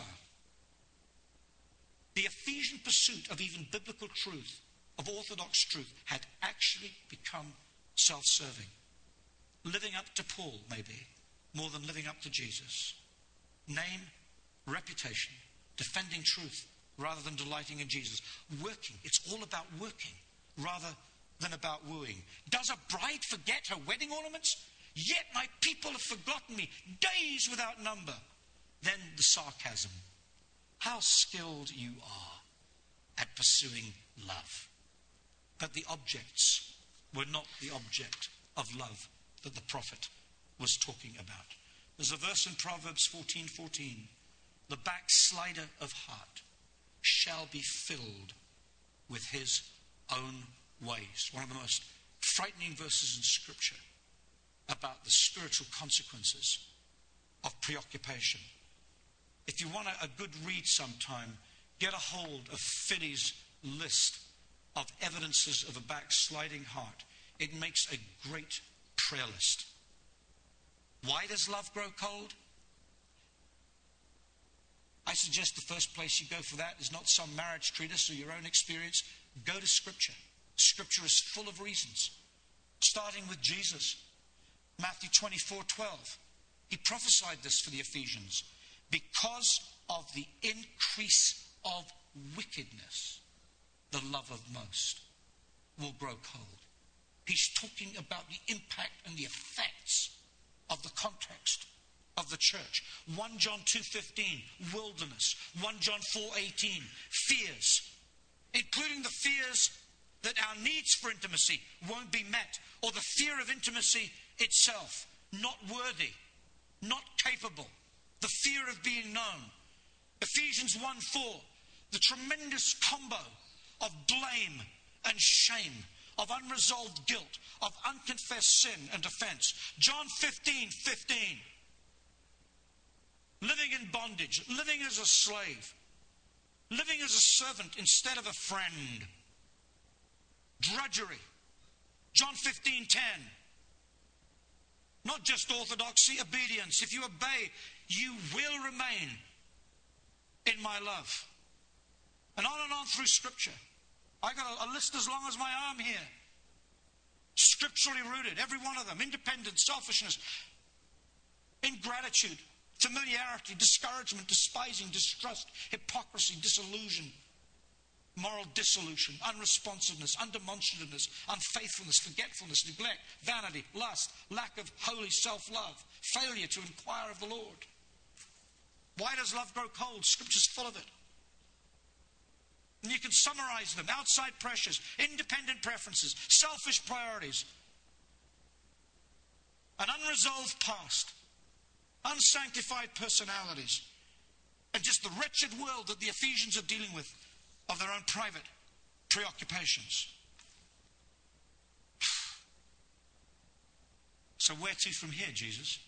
The Ephesian pursuit of even biblical truth, of orthodox truth, had actually become self-serving. Living up to Paul, maybe, more than living up to Jesus. Name, reputation, defending truth, rather than delighting in Jesus. Working, it's all about working, rather than about wooing. Does a bride forget her wedding ornaments? Yet my people have forgotten me, days without number. Then the sarcasm. How skilled you are at pursuing love. But the objects were not the object of love that the prophet was talking about. There's a verse in Proverbs fourteen fourteen. The backslider of heart shall be filled with his own ways. One of the most frightening verses in Scripture about the spiritual consequences of preoccupation. If you want a, a good read sometime, get a hold of Finney's list of evidences of a backsliding heart. It makes a great prayer list. Why does love grow cold? I suggest the first place you go for that is not some marriage treatise or your own experience. Go to Scripture. Scripture is full of reasons. Starting with Jesus. Matthew twenty-four twelve. He prophesied this for the Ephesians. Because of the increase of wickedness, the love of most will grow cold. He's talking about the impact and the effects of the context of the church. First John two fifteen, wilderness. First John four eighteen, fears. Including the fears that our needs for intimacy won't be met, or the fear of intimacy itself, not worthy, not capable, the fear of being known. Ephesians one four, the tremendous combo of blame and shame, of unresolved guilt, of unconfessed sin and offense. John fifteen fifteen, living in bondage, living as a slave, living as a servant instead of a friend. Drudgery. John fifteen ten. Not just orthodoxy, obedience. If you obey, you will remain in my love. And on and on through Scripture. I got a, a list as long as my arm here. Scripturally rooted, every one of them. Independence, selfishness, ingratitude, familiarity, discouragement, despising, distrust, hypocrisy, disillusion, moral dissolution, unresponsiveness, undemonstrativeness, unfaithfulness, forgetfulness, neglect, vanity, lust, lack of holy self-love, failure to inquire of the Lord. Why does love grow cold? Scripture's full of it. And you can summarize them. Outside pressures, independent preferences, selfish priorities, an unresolved past, unsanctified personalities, and just the wretched world that the Ephesians are dealing with of their own private preoccupations. So where to from here, Jesus?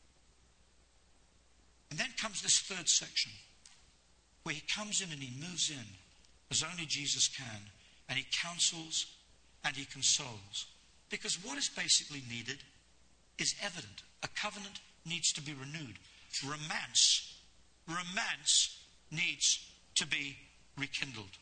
And then comes this third section, where he comes in and he moves in as only Jesus can, and he counsels and he consoles. Because what is basically needed is evident. A covenant needs to be renewed. Romance, romance needs to be rekindled.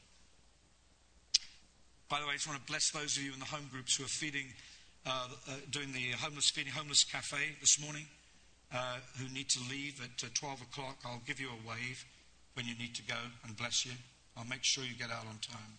By the way, I just want to bless those of you in the home groups who are feeding, uh, uh, doing the homeless feeding, homeless cafe this morning, uh, who need to leave at uh, twelve o'clock. I'll give you a wave when you need to go, and bless you. I'll make sure you get out on time.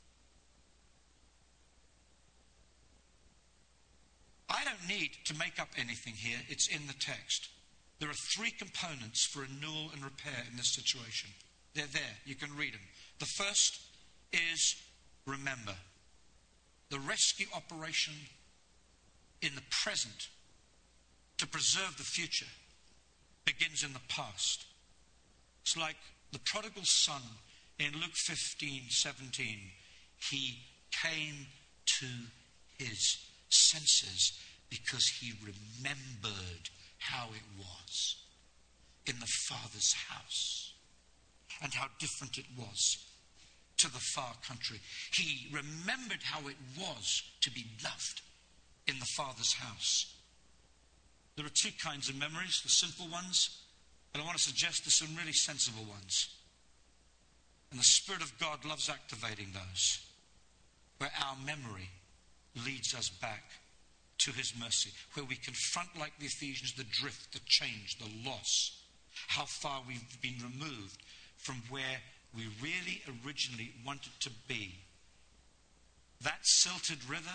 I don't need to make up anything here. It's in the text. There are three components for renewal and repair in this situation. They're there. You can read them. The first is remember. The rescue operation in the present to preserve the future begins in the past. It's like the prodigal son in Luke fifteen seventeen. He came to his senses because he remembered how it was in the Father's house and how different it was to the far country. He remembered how it was to be loved in the Father's house. There are two kinds of memories, the sinful ones, and I want to suggest there's some really sensible ones. And the Spirit of God loves activating those, where our memory leads us back to his mercy, where we confront, like the Ephesians, the drift, the change, the loss, how far we've been removed from where we really originally wanted to be. That silted river,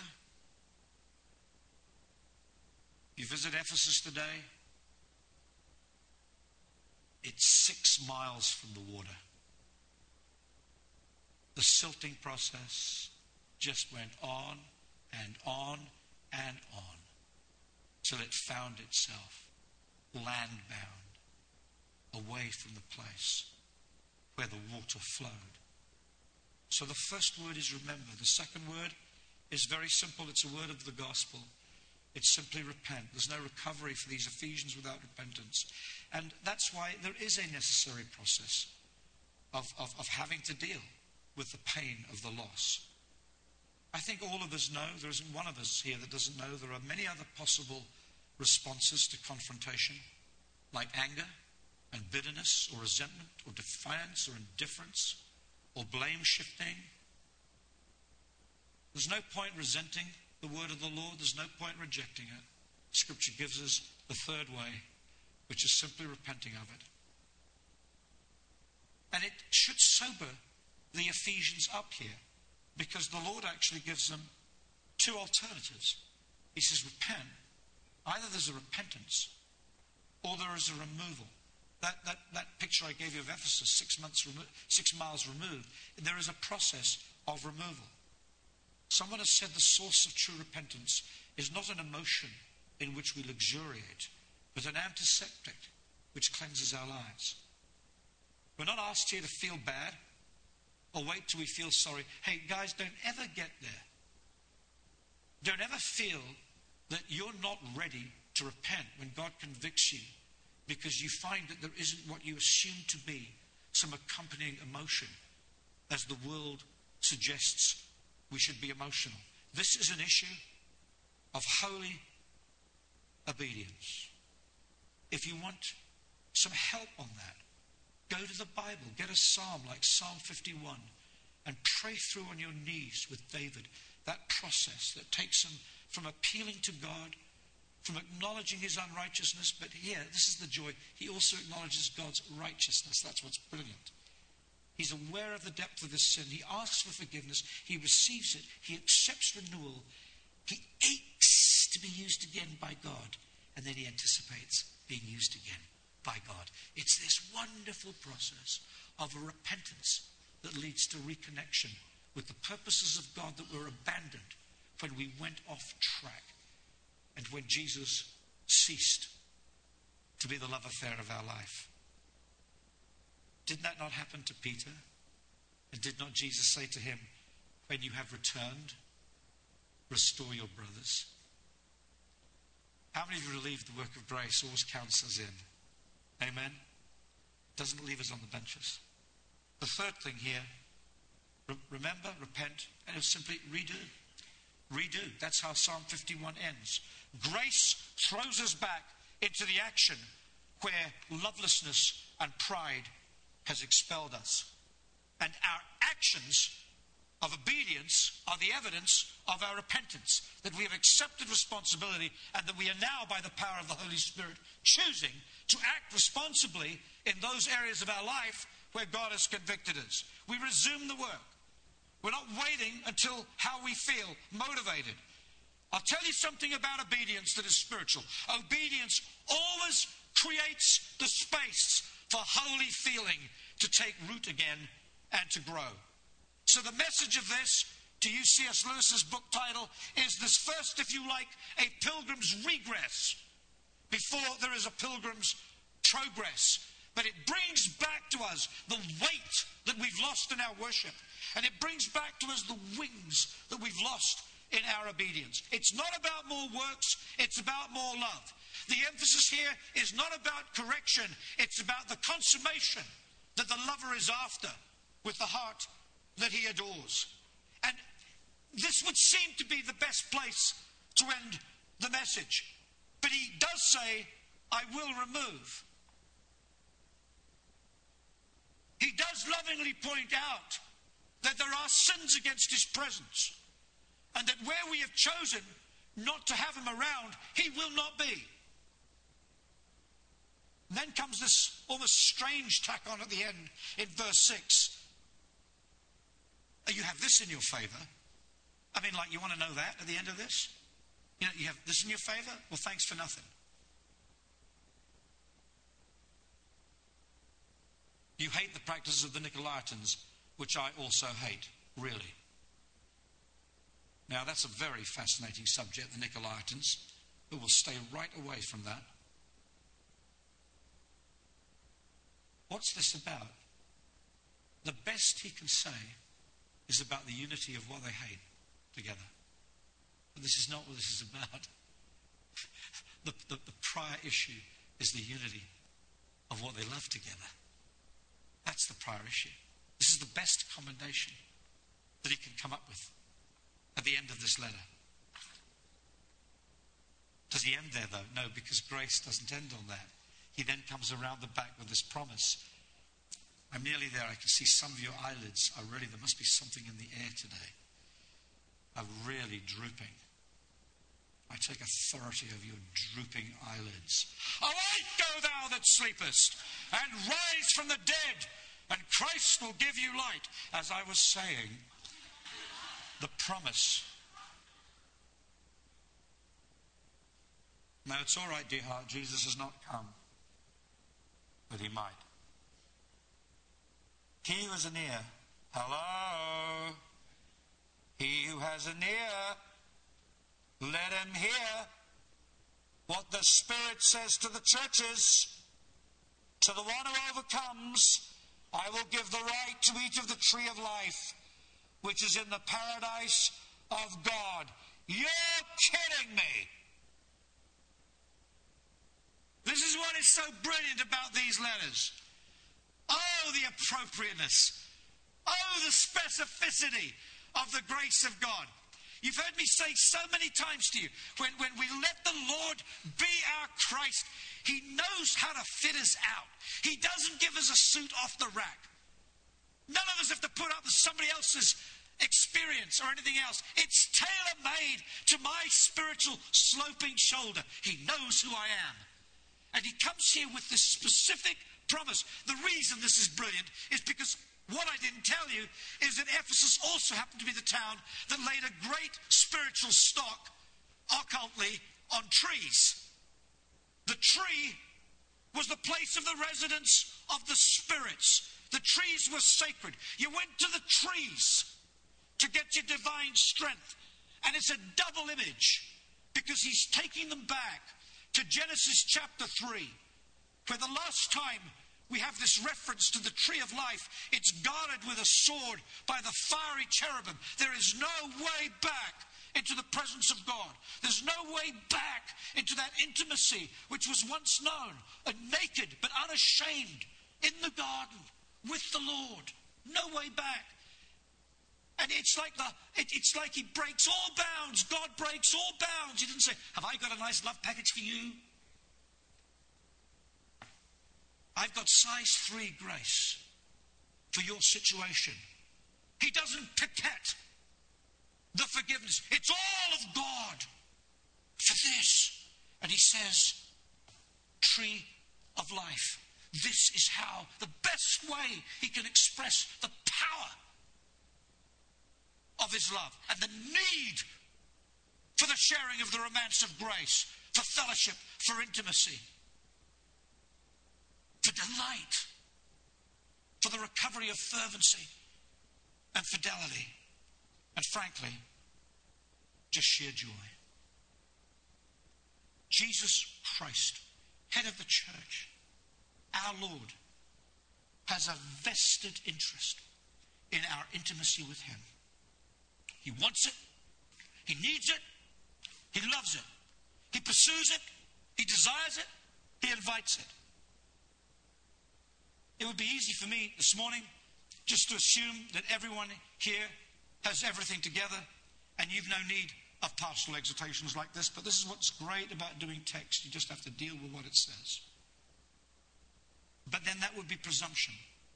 you visit Ephesus today, it's six miles from the water. The silting process just went on and on and on till it found itself land-bound, away from the place where the water flowed. So the first word is remember. The second word is very simple. It's a word of the gospel. It's simply repent. There's no recovery for these Ephesians without repentance. And that's why there is a necessary process of, of, of having to deal with the pain of the loss. I think all of us know, there isn't one of us here that doesn't know there are many other possible responses to confrontation, like anger and bitterness or resentment or defiance or indifference or blame shifting. There's no point resenting the word of the Lord. There's no point rejecting it. Scripture gives us the third way, which is simply repenting of it. And it should sober the Ephesians up here, because the Lord actually gives them two alternatives. He says, repent. Either there's a repentance or there is a removal. That, that, that picture I gave you of Ephesus, six, months remo- six miles removed, there is a process of removal. Someone has said the source of true repentance is not an emotion in which we luxuriate, but an antiseptic which cleanses our lives. We're not asked here to feel bad or wait till we feel sorry. Hey, guys, don't ever get there. Don't ever feel that you're not ready to repent when God convicts you because you find that there isn't what you assume to be some accompanying emotion, as the world suggests we should be emotional. This is an issue of holy obedience. If you want some help on that, go to the Bible, get a psalm like Psalm fifty-one and pray through on your knees with David that process that takes him from appealing to God, from acknowledging his unrighteousness, but here, this is the joy, he also acknowledges God's righteousness. That's what's brilliant. He's aware of the depth of his sin. He asks for forgiveness. He receives it. He accepts renewal. He aches to be used again by God. And then he anticipates being used again by God. It's this wonderful process of a repentance that leads to reconnection with the purposes of God that were abandoned when we went off track and when Jesus ceased to be the love affair of our life. Did that not happen to Peter? And did not Jesus say to him, when you have returned, restore your brothers? How many of you believe the work of grace always counts us in? Amen? Doesn't leave us on the benches. The third thing here, re- remember, repent, and it'll simply redo. Redo. That's how Psalm fifty-one ends. Grace throws us back into the action where lovelessness and pride has expelled us. And our actions of obedience are the evidence of our repentance, that we have accepted responsibility and that we are now, by the power of the Holy Spirit, choosing to act responsibly in those areas of our life where God has convicted us. We resume the work. We're not waiting until how we feel motivated. I'll tell you something about obedience that is spiritual. Obedience always creates the space for holy feeling to take root again and to grow. So the message of this, to use C S Lewis's book title, is this first, if you like, a pilgrim's regress before there is a pilgrim's progress. But it brings back to us the weight that we've lost in our worship. And it brings back to us the wings that we've lost in our obedience. It's not about more works, it's about more love. The emphasis here is not about correction, it's about the consummation that the lover is after with the heart that he adores. And this would seem to be the best place to end the message. But he does say, I will remove. He does lovingly point out that there are sins against his presence, and that where we have chosen not to have him around, he will not be. And then comes this almost strange tack on at the end in verse six. You have this in your favor. I mean, like, you want to know that at the end of this? You know, you have this in your favor? Well, thanks for nothing. You hate the practices of the Nicolaitans, which I also hate, really. Now, that's a very fascinating subject, the Nicolaitans, but we'll stay right away from that. What's this about? The best he can say is about the unity of what they hate together. But this is not what this is about. The, the, the prior issue is the unity of what they love together. That's the prior issue. This is the best commendation that he can come up with at the end of this letter. Does he end there, though? No, because grace doesn't end on that. He then comes around the back with this promise. I'm nearly there. I can see some of your eyelids are really, there must be something in the air today, are really drooping. I take authority of your drooping eyelids. Awake, go thou that sleepest, and rise from the dead, and Christ will give you light. As I was saying, the promise. Now, it's all right, dear heart, Jesus has not come, but he might. He who has an ear, hello, he who has an ear, let him hear what the Spirit says to the churches. To the one who overcomes, I will give the right to eat of the tree of life, which is in the paradise of God. You're kidding me. This is what is so brilliant about these letters. Oh, the appropriateness. Oh, the specificity of the grace of God. You've heard me say so many times to you, when, when we let the Lord be our Christ, he knows how to fit us out. He doesn't give us a suit off the rack. None of us have to put up with somebody else's experience or anything else. It's tailor-made to my spiritual sloping shoulder. He knows who I am. And he comes here with this specific promise. The reason this is brilliant is because what I didn't tell you is that Ephesus also happened to be the town that laid a great spiritual stock occultly on trees. The tree was the place of the residence of the spirits. The trees were sacred. You went to the trees to get your divine strength. And it's a double image, because he's taking them back to Genesis chapter three. where the last time we have this reference to the tree of life, it's guarded with a sword by the fiery cherubim. There is no way back into the presence of God. There's no way back into that intimacy which was once known, a naked but unashamed in the garden with the Lord. No way back. And it's like the it, it's like he breaks all bounds. God breaks all bounds. He didn't say, have I got a nice love package for you? I've got size three grace for your situation. He doesn't pipette the forgiveness. It's all of God for this. And he says, tree of life. This is how, the best way he can express the power of his love and the need for the sharing of the romance of grace, for fellowship, for intimacy, for delight, for the recovery of fervency and fidelity, and frankly, just sheer joy. Jesus Christ, head of the church, our Lord, has a vested interest in our intimacy with him. He wants it, he needs it, he loves it, he pursues it, he desires it, he invites it. It would be easy for me this morning just to assume that everyone here has everything together and you've no need of pastoral exhortations like this, but this is what's great about doing text. You just have to deal with what it says. But then that would be presumption.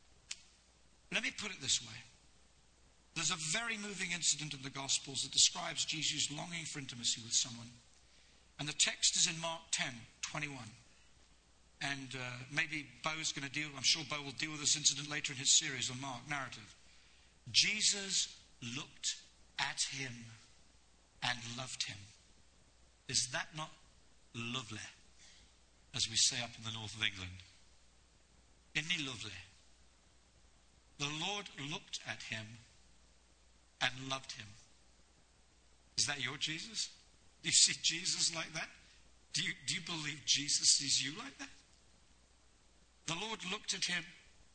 Let me put it this way. There's a very moving incident in the Gospels that describes Jesus' longing for intimacy with someone. And the text is in Mark ten, twenty-one. And uh, maybe Bo's going to deal, I'm sure Bo will deal with this incident later in his series on Mark narrative. Jesus looked at him and loved him. Is that not lovely? As we say up in the north of England. Isn't he lovely? The Lord looked at him and loved him. Is that your Jesus? Do you see Jesus like that? Do you, do you believe Jesus sees you like that? The Lord looked at him,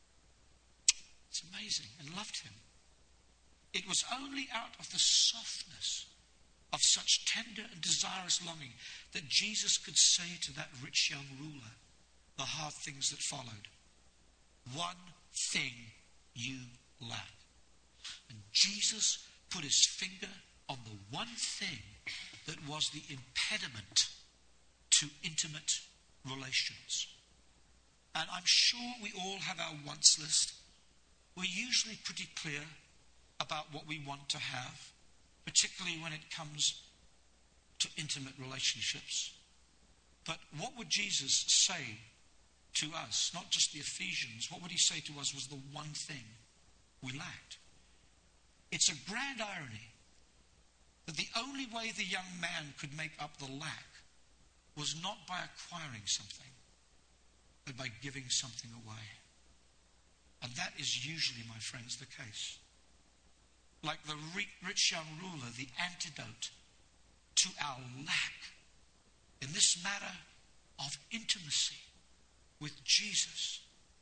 it's amazing, and loved him. It was only out of the softness of such tender and desirous longing that Jesus could say to that rich young ruler the hard things that followed. One thing you lack. And Jesus put his finger on the one thing that was the impediment to intimate relations. And I'm sure we all have our wants list. We're usually pretty clear about what we want to have, particularly when it comes to intimate relationships. But what would Jesus say to us, not just the Ephesians, what would he say to us was the one thing we lacked? It's a grand irony that the only way the young man could make up the lack was not by acquiring something, but by giving something away. And that is usually, my friends, the case. Like the rich young ruler, the antidote to our lack in this matter of intimacy with Jesus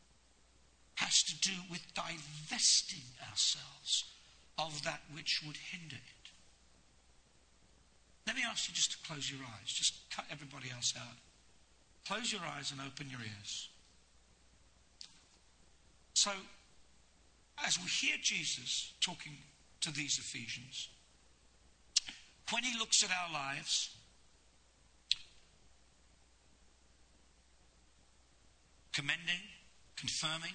has to do with divesting ourselves of that which would hinder it. Let me ask you just to close your eyes. Just cut everybody else out. Close your eyes and open your ears. So, as we hear Jesus talking to these Ephesians, when he looks at our lives, commending, confirming,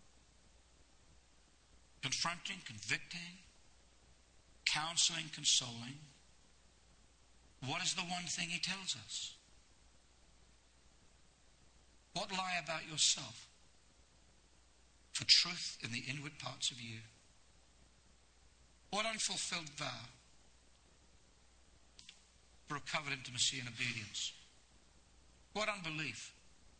confronting, convicting, counseling, consoling, what is the one thing he tells us? What lie about yourself for truth in the inward parts of you? What unfulfilled vow for recovered intimacy and obedience? What unbelief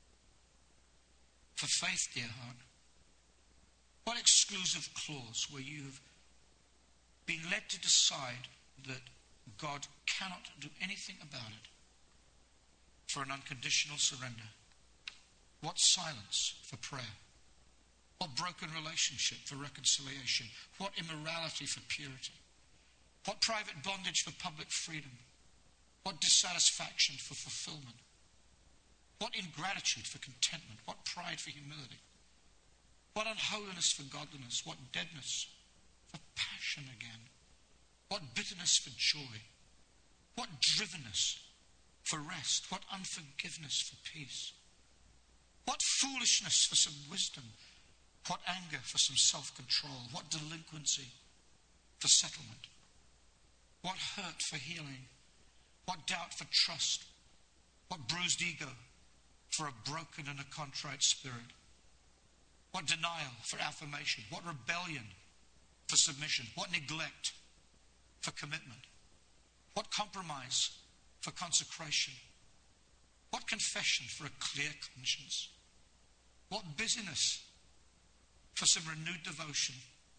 for faith, dear heart? What exclusive clause where you've been led to decide that God cannot do anything about it for an unconditional surrender? What silence for prayer? What broken relationship for reconciliation? What immorality for purity? What private bondage for public freedom? What dissatisfaction for fulfillment? What ingratitude for contentment? What pride for humility? What unholiness for godliness? What deadness for passion again? What bitterness for joy? What drivenness for rest? What unforgiveness for peace? What foolishness for some wisdom? What anger for some self-control? What delinquency for settlement? What hurt for healing? What doubt for trust? What bruised ego for a broken and a contrite spirit? What denial for affirmation? What rebellion for submission? What neglect for commitment? What compromise for consecration? What confession for a clear conscience? What busyness for some renewed devotion?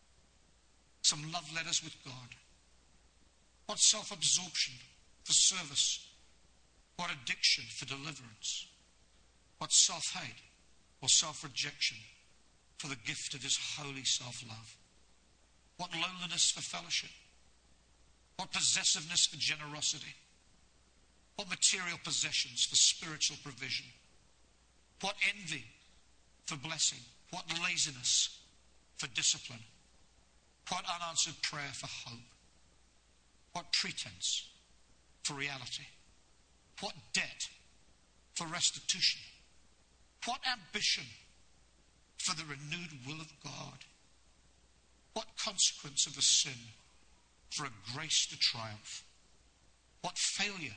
Some love letters with God? What self-absorption for service? What addiction for deliverance? What self-hate or self-rejection for the gift of his holy self-love? What loneliness for fellowship? What possessiveness for generosity? What material possessions for spiritual provision? What envy for blessing? What laziness for discipline? What unanswered prayer for hope? What pretense for reality? What debt for restitution? What ambition for the renewed will of God? What consequence of a sin for a grace to triumph? What failure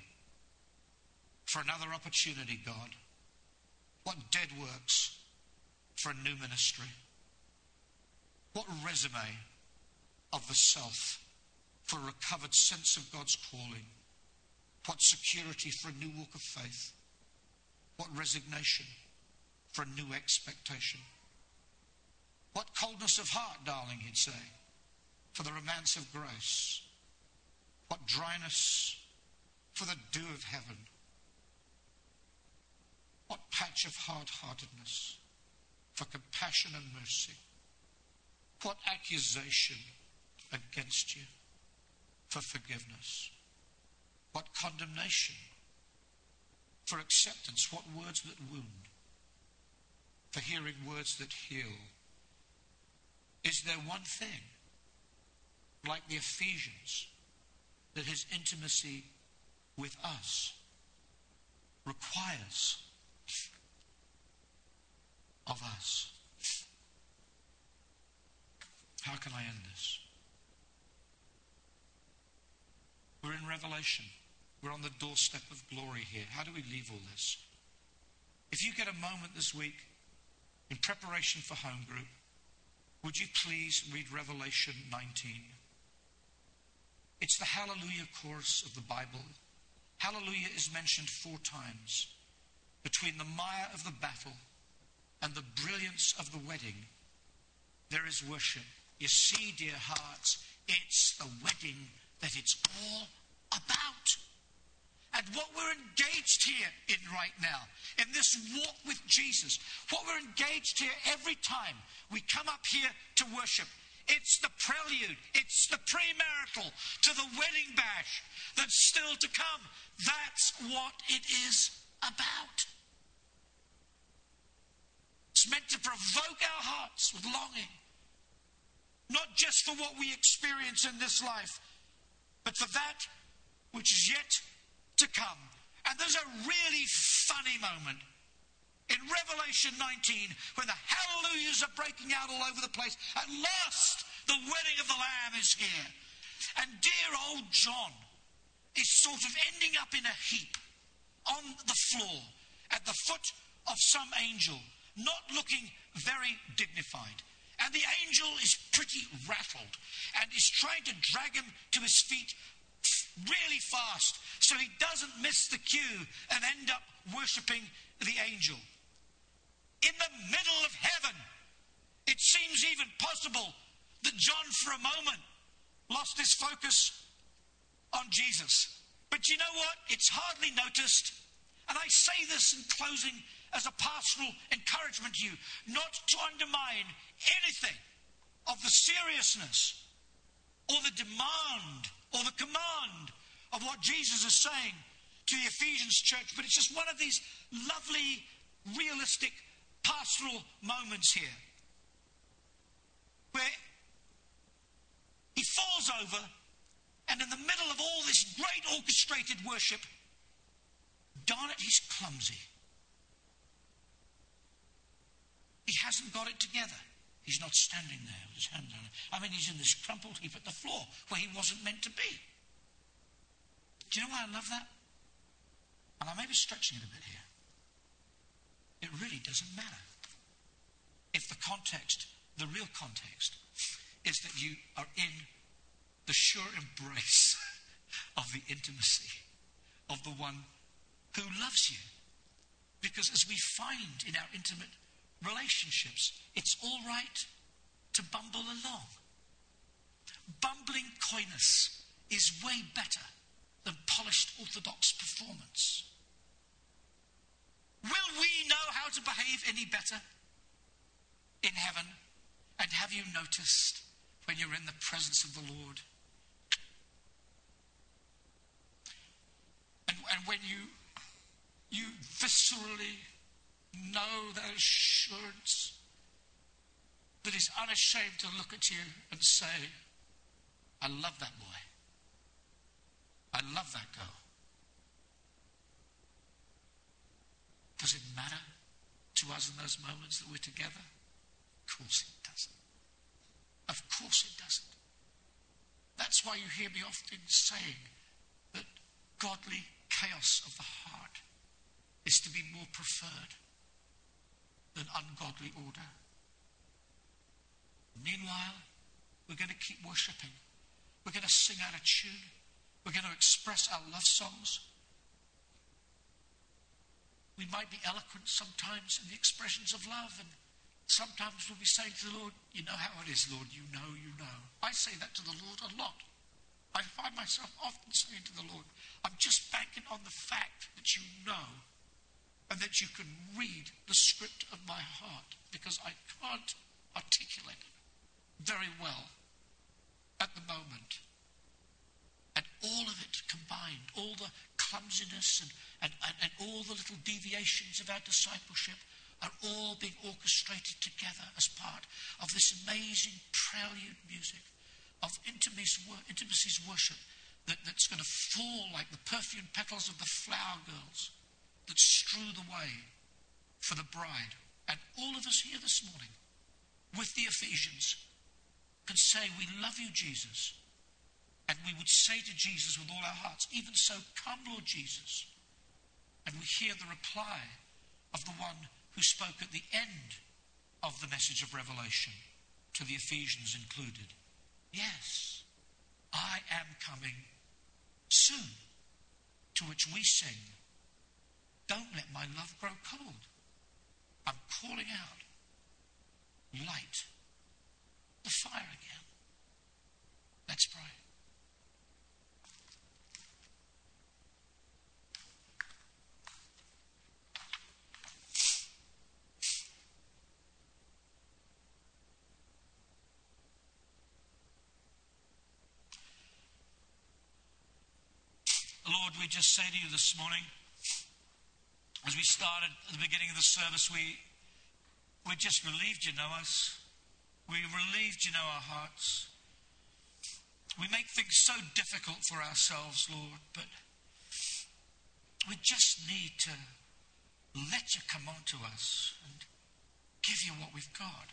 for another opportunity, God? What dead works for a new ministry? What resume of the self for a recovered sense of God's calling? What security for a new walk of faith? What resignation for a new expectation? What coldness of heart, darling, he'd say, for the romance of grace? What dryness for the dew of heaven? What patch of hard-heartedness for compassion and mercy? What accusation against you for forgiveness? What condemnation for acceptance? What words that wound for hearing words that heal? Is there one thing, like the Ephesians, that his intimacy with us requires of us? How can I end this? We're in Revelation. We're on the doorstep of glory here. How do we leave all this? If you get a moment this week in preparation for home group, would you please read Revelation nineteen? It's the Hallelujah chorus of the Bible. Hallelujah is mentioned four times. Between the mire of the battle and the brilliance of the wedding, there is worship. You see, dear hearts, it's the wedding that it's all about. And what we're engaged here in right now, in this walk with Jesus, what we're engaged here every time we come up here to worship, it's the prelude, it's the premarital to the wedding bash that's still to come. That's what it is about. It's meant to provoke our hearts with longing, not just for what we experience in this life, but for that which is yet to come. And there's a really funny moment in Revelation nineteen when the hallelujahs are breaking out all over the place. At last, the wedding of the Lamb is here. And dear old John is sort of ending up in a heap on the floor at the foot of some angel, not looking very dignified. And the angel is pretty rattled and is trying to drag him to his feet really fast so he doesn't miss the cue and end up worshipping the angel. In the middle of heaven, it seems even possible that John for a moment lost his focus on Jesus. But you know what? It's hardly noticed. And I say this in closing as a pastoral encouragement to you, not to undermine anything of the seriousness or the demand or the command of what Jesus is saying to the Ephesians church, but it's just one of these lovely, realistic, pastoral moments here where he falls over, and in the middle of all this great orchestrated worship, darn it, he's clumsy. He hasn't got it together. He's not standing there with his hands on it. I mean, he's in this crumpled heap at the floor where he wasn't meant to be. Do you know why I love that? And I may be stretching it a bit here. It really doesn't matter if the context, the real context, is that you are in the sure embrace of the intimacy of the one who loves you. Because as we find in our intimate relationships, it's all right to bumble along. Bumbling coyness is way better than polished orthodox performance. Will we know how to behave any better in heaven? And have you noticed when you're in the presence of the Lord? And, and when you you viscerally know that assurance that he's unashamed to look at you and say, I love that boy. I love that girl. Does it matter to us in those moments that we're together? Of course it doesn't. Of course it doesn't. That's why you hear me often saying that godly chaos of the heart is to be more preferred than ungodly order. Meanwhile, we're going to keep worshipping. We're going to sing out of tune. We're going to express our love songs. We might be eloquent sometimes in the expressions of love, and sometimes we'll be saying to the Lord, you know how it is, Lord, you know, you know. I say that to the Lord a lot. I find myself often saying to the Lord, I'm just banking on the fact that you know and that you can read the script of my heart, because I can't articulate it very well at the moment. And all of it combined, all the clumsiness and, and, and, and all the little deviations of our discipleship are all being orchestrated together as part of this amazing prelude music of intimacy's, intimacy's worship that, that's going to fall like the perfumed petals of the flower girls that strew the way for the bride. And all of us here this morning, with the Ephesians, can say, we love you, Jesus. And we would say to Jesus with all our hearts, even so, come, Lord Jesus. And we hear the reply of the one who spoke at the end of the message of Revelation, to the Ephesians included. Yes, I am coming soon. To which we sing, don't let my love grow cold. I'm calling out, light the fire again. Let's pray. Lord, we just say to you this morning, as we started at the beginning of the service, we we just relieved you know us. We relieved you know our hearts. We make things so difficult for ourselves, Lord, but we just need to let you come on to us and give you what we've got.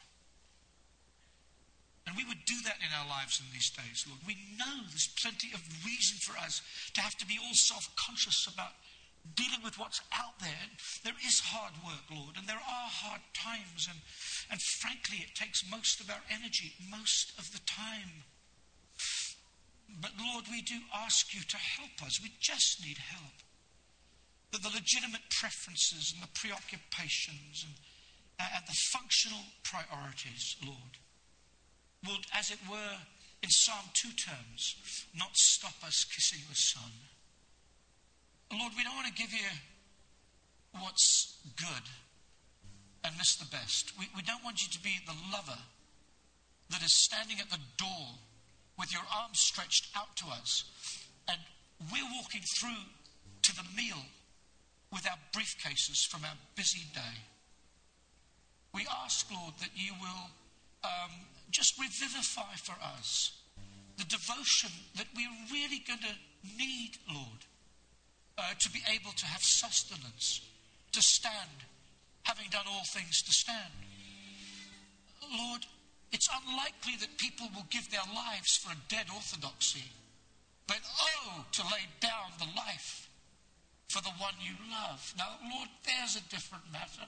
And we would do that in our lives in these days, Lord. We know there's plenty of reason for us to have to be all self-conscious about dealing with what's out there. There is hard work, Lord, and there are hard times, and, and frankly, it takes most of our energy, most of the time. But Lord, we do ask you to help us. We just need help. That the legitimate preferences and the preoccupations and, and the functional priorities, Lord, would, as it were, in Psalm two terms, not stop us kissing the Son. Lord, we don't want to give you what's good and miss the best. We, we don't want you to be the lover that is standing at the door with your arms stretched out to us, and we're walking through to the meal with our briefcases from our busy day. We ask, Lord, that you will um, just revivify for us the devotion that we're really going to need, Lord, uh, to be able to have sustenance, to stand, having done all things to stand. Lord, it's unlikely that people will give their lives for a dead orthodoxy, but oh, to lay down the life for the one you love. Now, Lord, there's a different matter.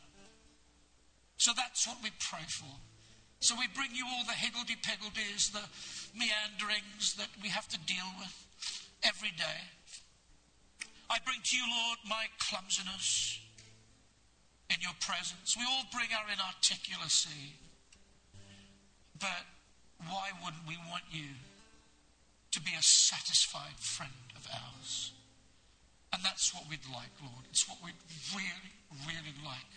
So that's what we pray for. So we bring you all the higgledy-piggledies, the meanderings that we have to deal with every day. I bring to you, Lord, my clumsiness in your presence. We all bring our inarticulacy. But why wouldn't we want you to be a satisfied friend of ours? And that's what we'd like, Lord. It's what we'd really, really like.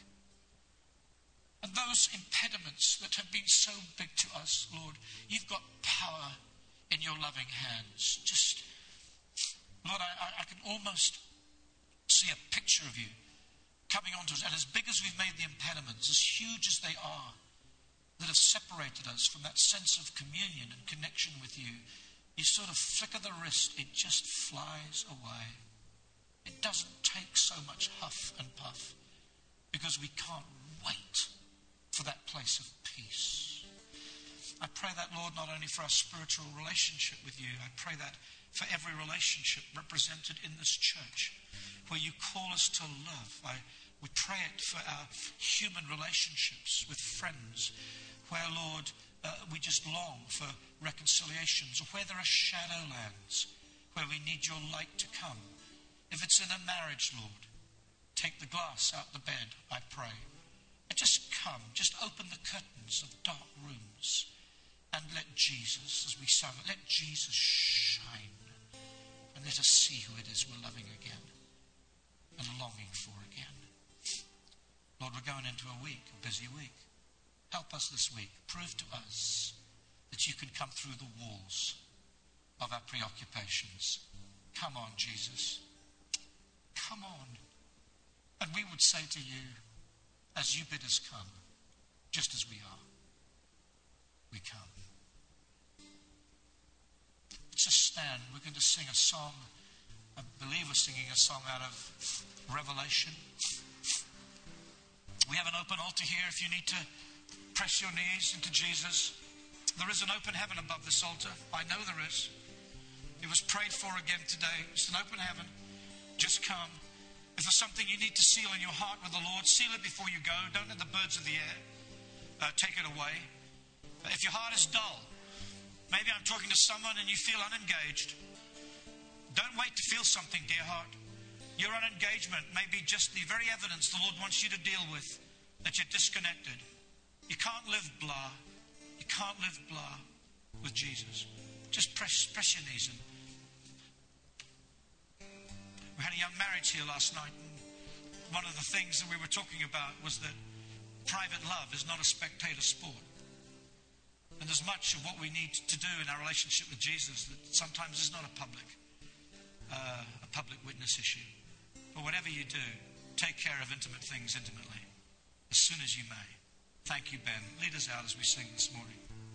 And those impediments that have been so big to us, Lord, you've got power in your loving hands. Just, Lord, I, I can almost see a picture of you coming onto us. And as big as we've made the impediments, as huge as they are, that have separated us from that sense of communion and connection with you, you sort of flicker the wrist, it just flies away. It doesn't take so much huff and puff because we can't wait for that place of peace. I pray that, Lord, not only for our spiritual relationship with you, I pray that for every relationship represented in this church where you call us to love. I, we pray it for our human relationships with friends where, Lord, uh, we just long for reconciliations, or where there are shadowlands where we need your light to come. If it's in a marriage, Lord, take the glass out the bed, I pray. And just come, just open the curtains of dark rooms and let Jesus, as we sang, let Jesus shine and let us see who it is we're loving again and longing for again. Lord, we're going into a week, a busy week. Help us this week. Prove to us that you can come through the walls of our preoccupations. Come on, Jesus. Come on. And we would say to you, as you bid us come, just as we are, we come. Let's just stand. We're going to sing a song. I believe we're singing a song out of Revelation. We have an open altar here if you need to press your knees into Jesus. There is an open heaven above this altar. I know there is. It was prayed for again today. It's an open heaven. Just come. If there's something you need to seal in your heart with the Lord, seal it before you go. Don't let the birds of the air uh, take it away. Uh, if your heart is dull, maybe I'm talking to someone and you feel unengaged. Don't wait to feel something, dear heart. Your unengagement may be just the very evidence the Lord wants you to deal with, that you're disconnected. You can't live blah. You can't live blah with Jesus. Just press, press your knees in. We had a young marriage here last night, and one of the things that we were talking about was that private love is not a spectator sport. And there's much of what we need to do in our relationship with Jesus that sometimes is not a public, uh, a public witness issue. But whatever you do, take care of intimate things intimately, as soon as you may. Thank you, Ben. Lead us out as we sing this morning.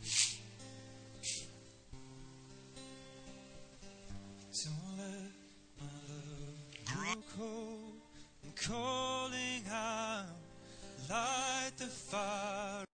Don't let my love grow cold. I'm calling out, light the fire.